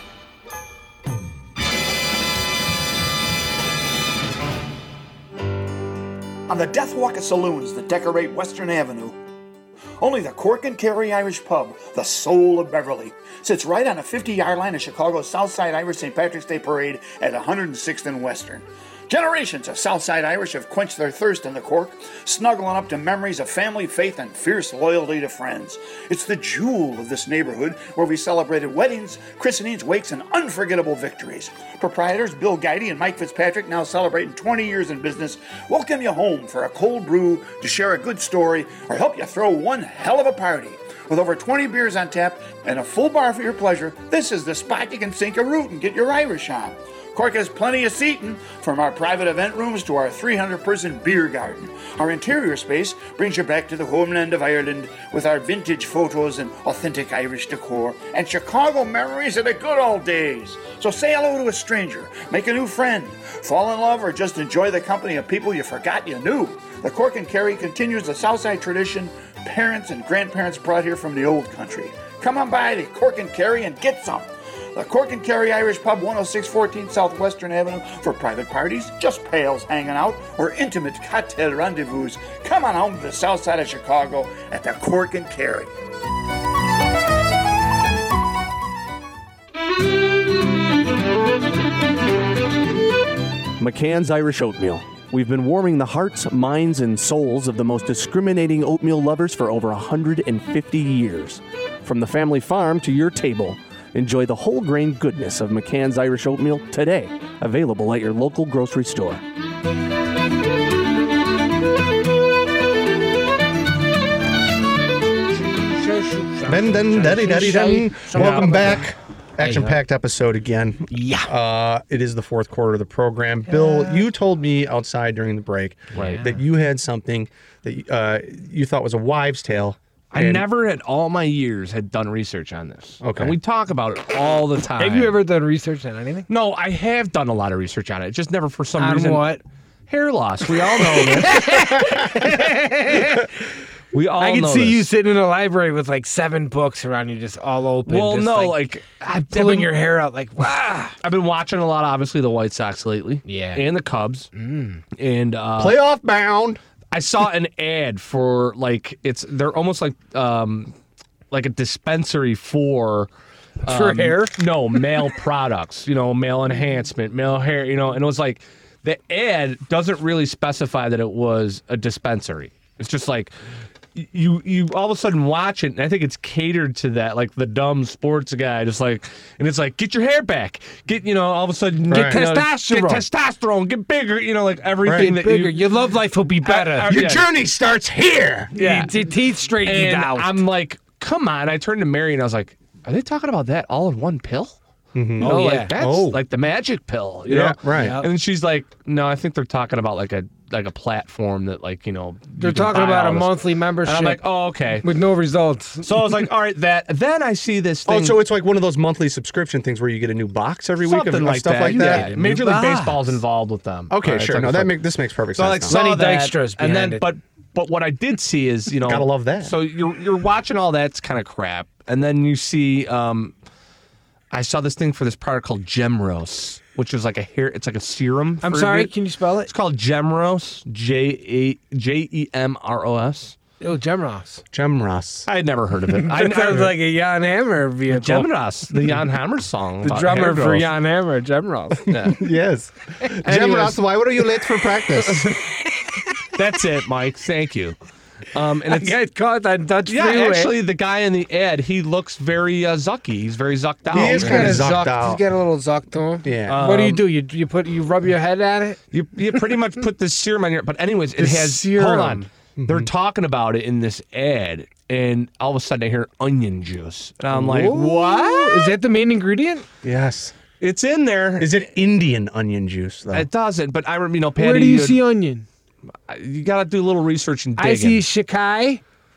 On the Death Walk of saloons that decorate Western Avenue, only the Cork and Kerry Irish Pub, the soul of Beverly, sits right on a fifty-yard line of Chicago's Southside Irish Saint Patrick's Day Parade at one hundred sixth and Western. Generations of Southside Irish have quenched their thirst in the Cork, snuggling up to memories of family, faith, and fierce loyalty to friends. It's the jewel of this neighborhood where we celebrated weddings, christenings, wakes, and unforgettable victories. Proprietors Bill Guidey and Mike Fitzpatrick, now celebrating twenty years in business, welcome you home for a cold brew, to share a good story, or help you throw one hell of a party. With over twenty beers on tap and a full bar for your pleasure, this is the spot you can sink a root and get your Irish on. Cork has plenty of seating, from our private event rooms to our three hundred person beer garden. Our interior space brings you back to the homeland of Ireland with our vintage photos and authentic Irish decor and Chicago memories of the good old days. So say hello to a stranger, make a new friend, fall in love, or just enjoy the company of people you forgot you knew. The Cork and Kerry continues the Southside tradition parents and grandparents brought here from the old country. Come on by the Cork and Kerry and get some. The Cork and Kerry Irish Pub, one oh six fourteen South Western Avenue, for private parties, just pals hanging out, or intimate cocktail rendezvous. Come on home to the south side of Chicago at the Cork and Kerry. McCann's Irish Oatmeal. We've been warming the hearts, minds, and souls of the most discriminating oatmeal lovers for over one hundred fifty years. From the family farm to your table, enjoy the whole grain goodness of McCann's Irish Oatmeal today, available at your local grocery store. Ben, dun, daddy, daddy, dun. Welcome back. Action-packed episode again. Yeah. Uh, it is the fourth quarter of the program. Bill, you told me outside during the break Right. that you had something that uh, you thought was a wives' tale. I and- never in all my years had done research on this. Okay. And we talk about it all the time. Have you ever done research on anything? No, I have done a lot of research on it. Just never for some On reason. what? Hair loss. We all know this. we all I can know see this. you sitting in a library with like seven books around you, just all open. Well, just no, like, like, I've pulling been, your hair out, like wow. I've been watching a lot, obviously, the White Sox lately. Yeah. And the Cubs. Mm. And uh, Playoff bound. I saw an ad for like it's they're almost like um like a dispensary for For um, hair? No, male products, you know, male enhancement, male hair, you know, and it was like the ad doesn't really specify that it was a dispensary. It's just like y- you you all of a sudden watch it, and I think it's catered to that, like the dumb sports guy, just like, and it's like, get your hair back, get, you know, all of a sudden Right. get, you know, Testosterone. get testosterone, get bigger, you know, like everything Right. that Bigger. you. Your love life will be better. I- I- Your yeah. journey starts here. Yeah. Your teeth straightened And out. I'm like, come on. I turned to Mary and I was like, are they talking about that all in one pill? You know, Oh, yeah. like that's Oh. like the magic pill. You Yeah, know? right. Yep. And then she's like, no, I think they're talking about like a like a platform that like, you know, They're you can talking buy about all a this. monthly And membership I'm like, oh, okay. with no results. So I was like, all right, that. Then I see this thing. Oh, so it's like one of those monthly subscription things where you get a new box every week something of, of like stuff that. like that. Yeah. Major League Box. Baseball's involved with them. Okay, All right, sure. it's No, like- that make this makes perfect So I like sense. now. saw Lenny that, Dykstra's and then behind it. but but what I did see is, you know, Gotta love that. So you're you're watching all that's kind of crap, and then you see, um, I saw this thing for this product called Gemros, which is like a hair. It's like a serum. I'm for sorry, your- can you spell It's it? called Gemros. J A J E M R O S. Oh, Gemros. Gemros. I had never heard of it. I That sounds like a Jan Hammer vehicle. Gemros, the Jan Hammer song. The about drummer hair for growth. Jan Hammer, Gemros. Yeah. Yes. Gemros, why were you late for practice? That's it, Mike. Thank you. Um, and I it's got caught on Dutch Yeah, Freeway. actually, the guy in the ad, he looks very uh, zucky. He's very zucked out. He is He's kinda got a zucked zuck. out. He's got a little zuck to him. Yeah. What do you Um, do? You you put you rub your head at it? You you pretty much put this serum on your. But anyways, it The has. serum. Hold on. They're talking about it in this ad, and all of a sudden I hear onion juice, and I'm like, Ooh. what? Is that the main ingredient? Yes. It's in there. Is it Indian onion juice, though? It doesn't. But I, rem- you know, Patty, Where do you you'd- see onion? You got to do a little research and digging. I see Shikai,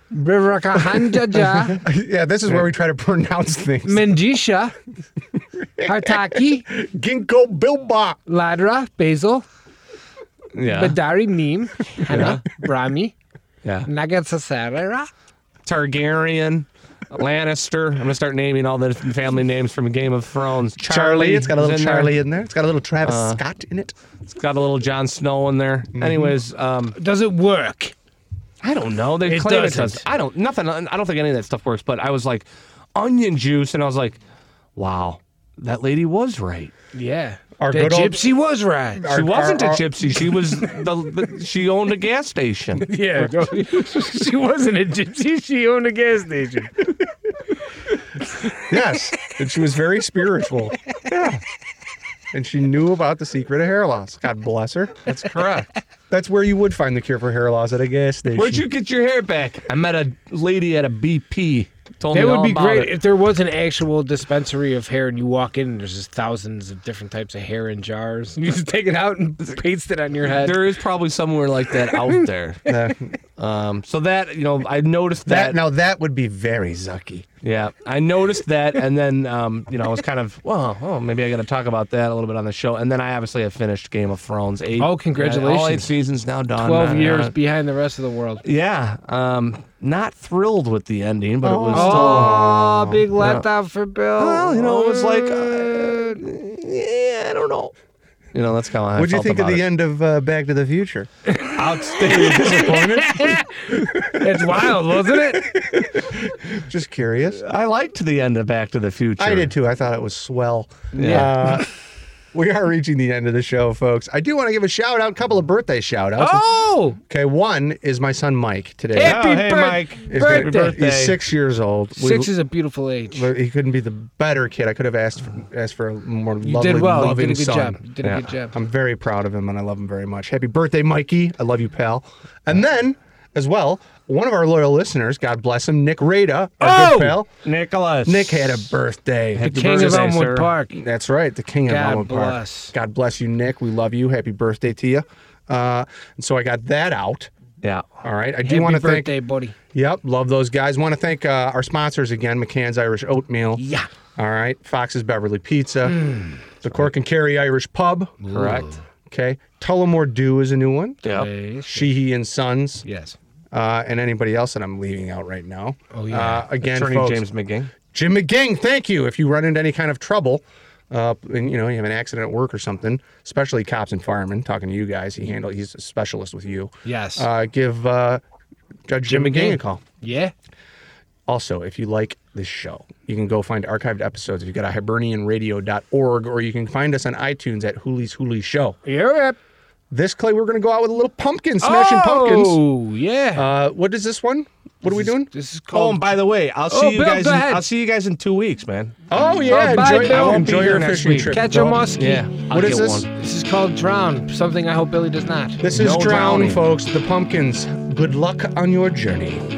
Brivakahanjaja, yeah, this is where we try to pronounce things. Menjisha, Hartaki, Ginkgo biloba. Ladra, Basil, Yeah. Badari Neem, Hana, Brahmi, yeah. Nagatsasarara, Targaryen, Lannister. I'm gonna start naming all the family names from Game of Thrones. Charlie, Charlie, it's got a is little in Charlie there. in there. It's got a little Travis Uh, Scott in it. It's got a little Jon Snow in there. Mm-hmm. Anyways, um, Does it work? I don't know. They It claim it doesn't. does. I don't. Nothing. I don't think any of that stuff works. But I was like, onion juice, and I was like, wow, that lady was right. Yeah. Our that good old- gypsy was right. She Our- wasn't our- a gypsy. She was the, the. She owned a gas station. Yeah. She wasn't a gypsy. She owned a gas station. Yes, and she was very spiritual. Yeah, and she knew about the secret of hair loss. God bless her. That's correct. That's where you would find the cure for hair loss, at a gas station. Where'd you get your hair back? I met a lady at a B P. Told That me would all be about great it. if there was an actual dispensary of hair and you walk in and there's just thousands of different types of hair in jars. You just take it out and paste it on your head. There is probably somewhere like that out there. Uh, Um, so that you know, I noticed that that. now that would be very zucky. Yeah, I noticed that, and then um, you know, I was kind of, well, oh, maybe I got to talk about that a little bit on the show. And then I obviously have finished Game of Thrones. Eight, Oh, congratulations. all eight seasons now done. Twelve Uh, years uh, behind the rest of the world. Yeah, um, not thrilled with the ending, but it was Oh, still. big letdown for Bill. Well, you know, it was like, uh, yeah, I don't know. You know, that's kind of how I What'd you felt think of about the it. end of uh, Back to the Future? Outstanding, disappointed. It's wild, wasn't it? Just curious. I liked the end of Back to the Future. I did too. I thought it was swell. Yeah. Uh, we are reaching the end of the show, folks. I do want to give a shout out, a couple of birthday shout outs. Oh! Okay, one is my son Mike today. Happy Oh, hey, bir- Mike. He's birthday. gonna- birthday. He's six years old. We- Six is a beautiful age. but he couldn't be the better kid. I could have asked for, asked for a more You lovely, did well. You loving did a good son. job. You did Yeah. a good job. I'm very proud of him, and I love him very much. Happy birthday, Mikey. I love you, pal. And then, as well, one of our loyal listeners, God bless him, Nick Rada, our Oh! good pal. Nicholas. Nick had a birthday. The Happy king of birthday, Elmwood sir. Park. That's right, the king of God Elmwood Park. bless. God bless you, Nick. We love you. Happy birthday to you. Uh, and so I got that out. Yeah. All right. I do Happy want to thank. birthday, buddy. Yep, love those guys. Want to thank uh, our sponsors again: McCann's Irish Oatmeal. Yeah. All right, Fox's Beverly Pizza, the Cork and Kerry Irish Pub. Correct. Okay, Tullamore Dew is a new one. Yep. Hey, Sheehy and Sons, Yes. uh, and anybody else that I'm leaving out right now. Oh, yeah. Uh, again, Attorney folks, James McGing. Jim McGing, thank you. If you run into any kind of trouble, uh, and you know you have an accident at work or something, especially cops and firemen, talking to you guys, he handle he's a specialist with you. Yes. Uh, give uh, Judge Jim, Jim McGing a McGing. call. Yeah. Also, if you like this show, you can go find archived episodes if you go to hibernian radio dot org, or you can find us on iTunes at Hooley's Hooley Show. You're up. This, Clay, we're going to go out with a little pumpkin, smashing pumpkins. Oh, yeah. Uh, what is this one? What are we doing? This is Oh, called. and by the way, I'll see Oh, you Bill, guys. go In, ahead. I'll see you guys in two weeks, man. Oh, yeah. Oh, bye, enjoy Bill. I won't be enjoy here your next fishing week. trip. Catch a Bill. muskie. Yeah. I'll What get is this? one. This is called Drown. Something I hope Billy does not. This is No Drown, drowning. folks. The pumpkins. Good luck on your journey.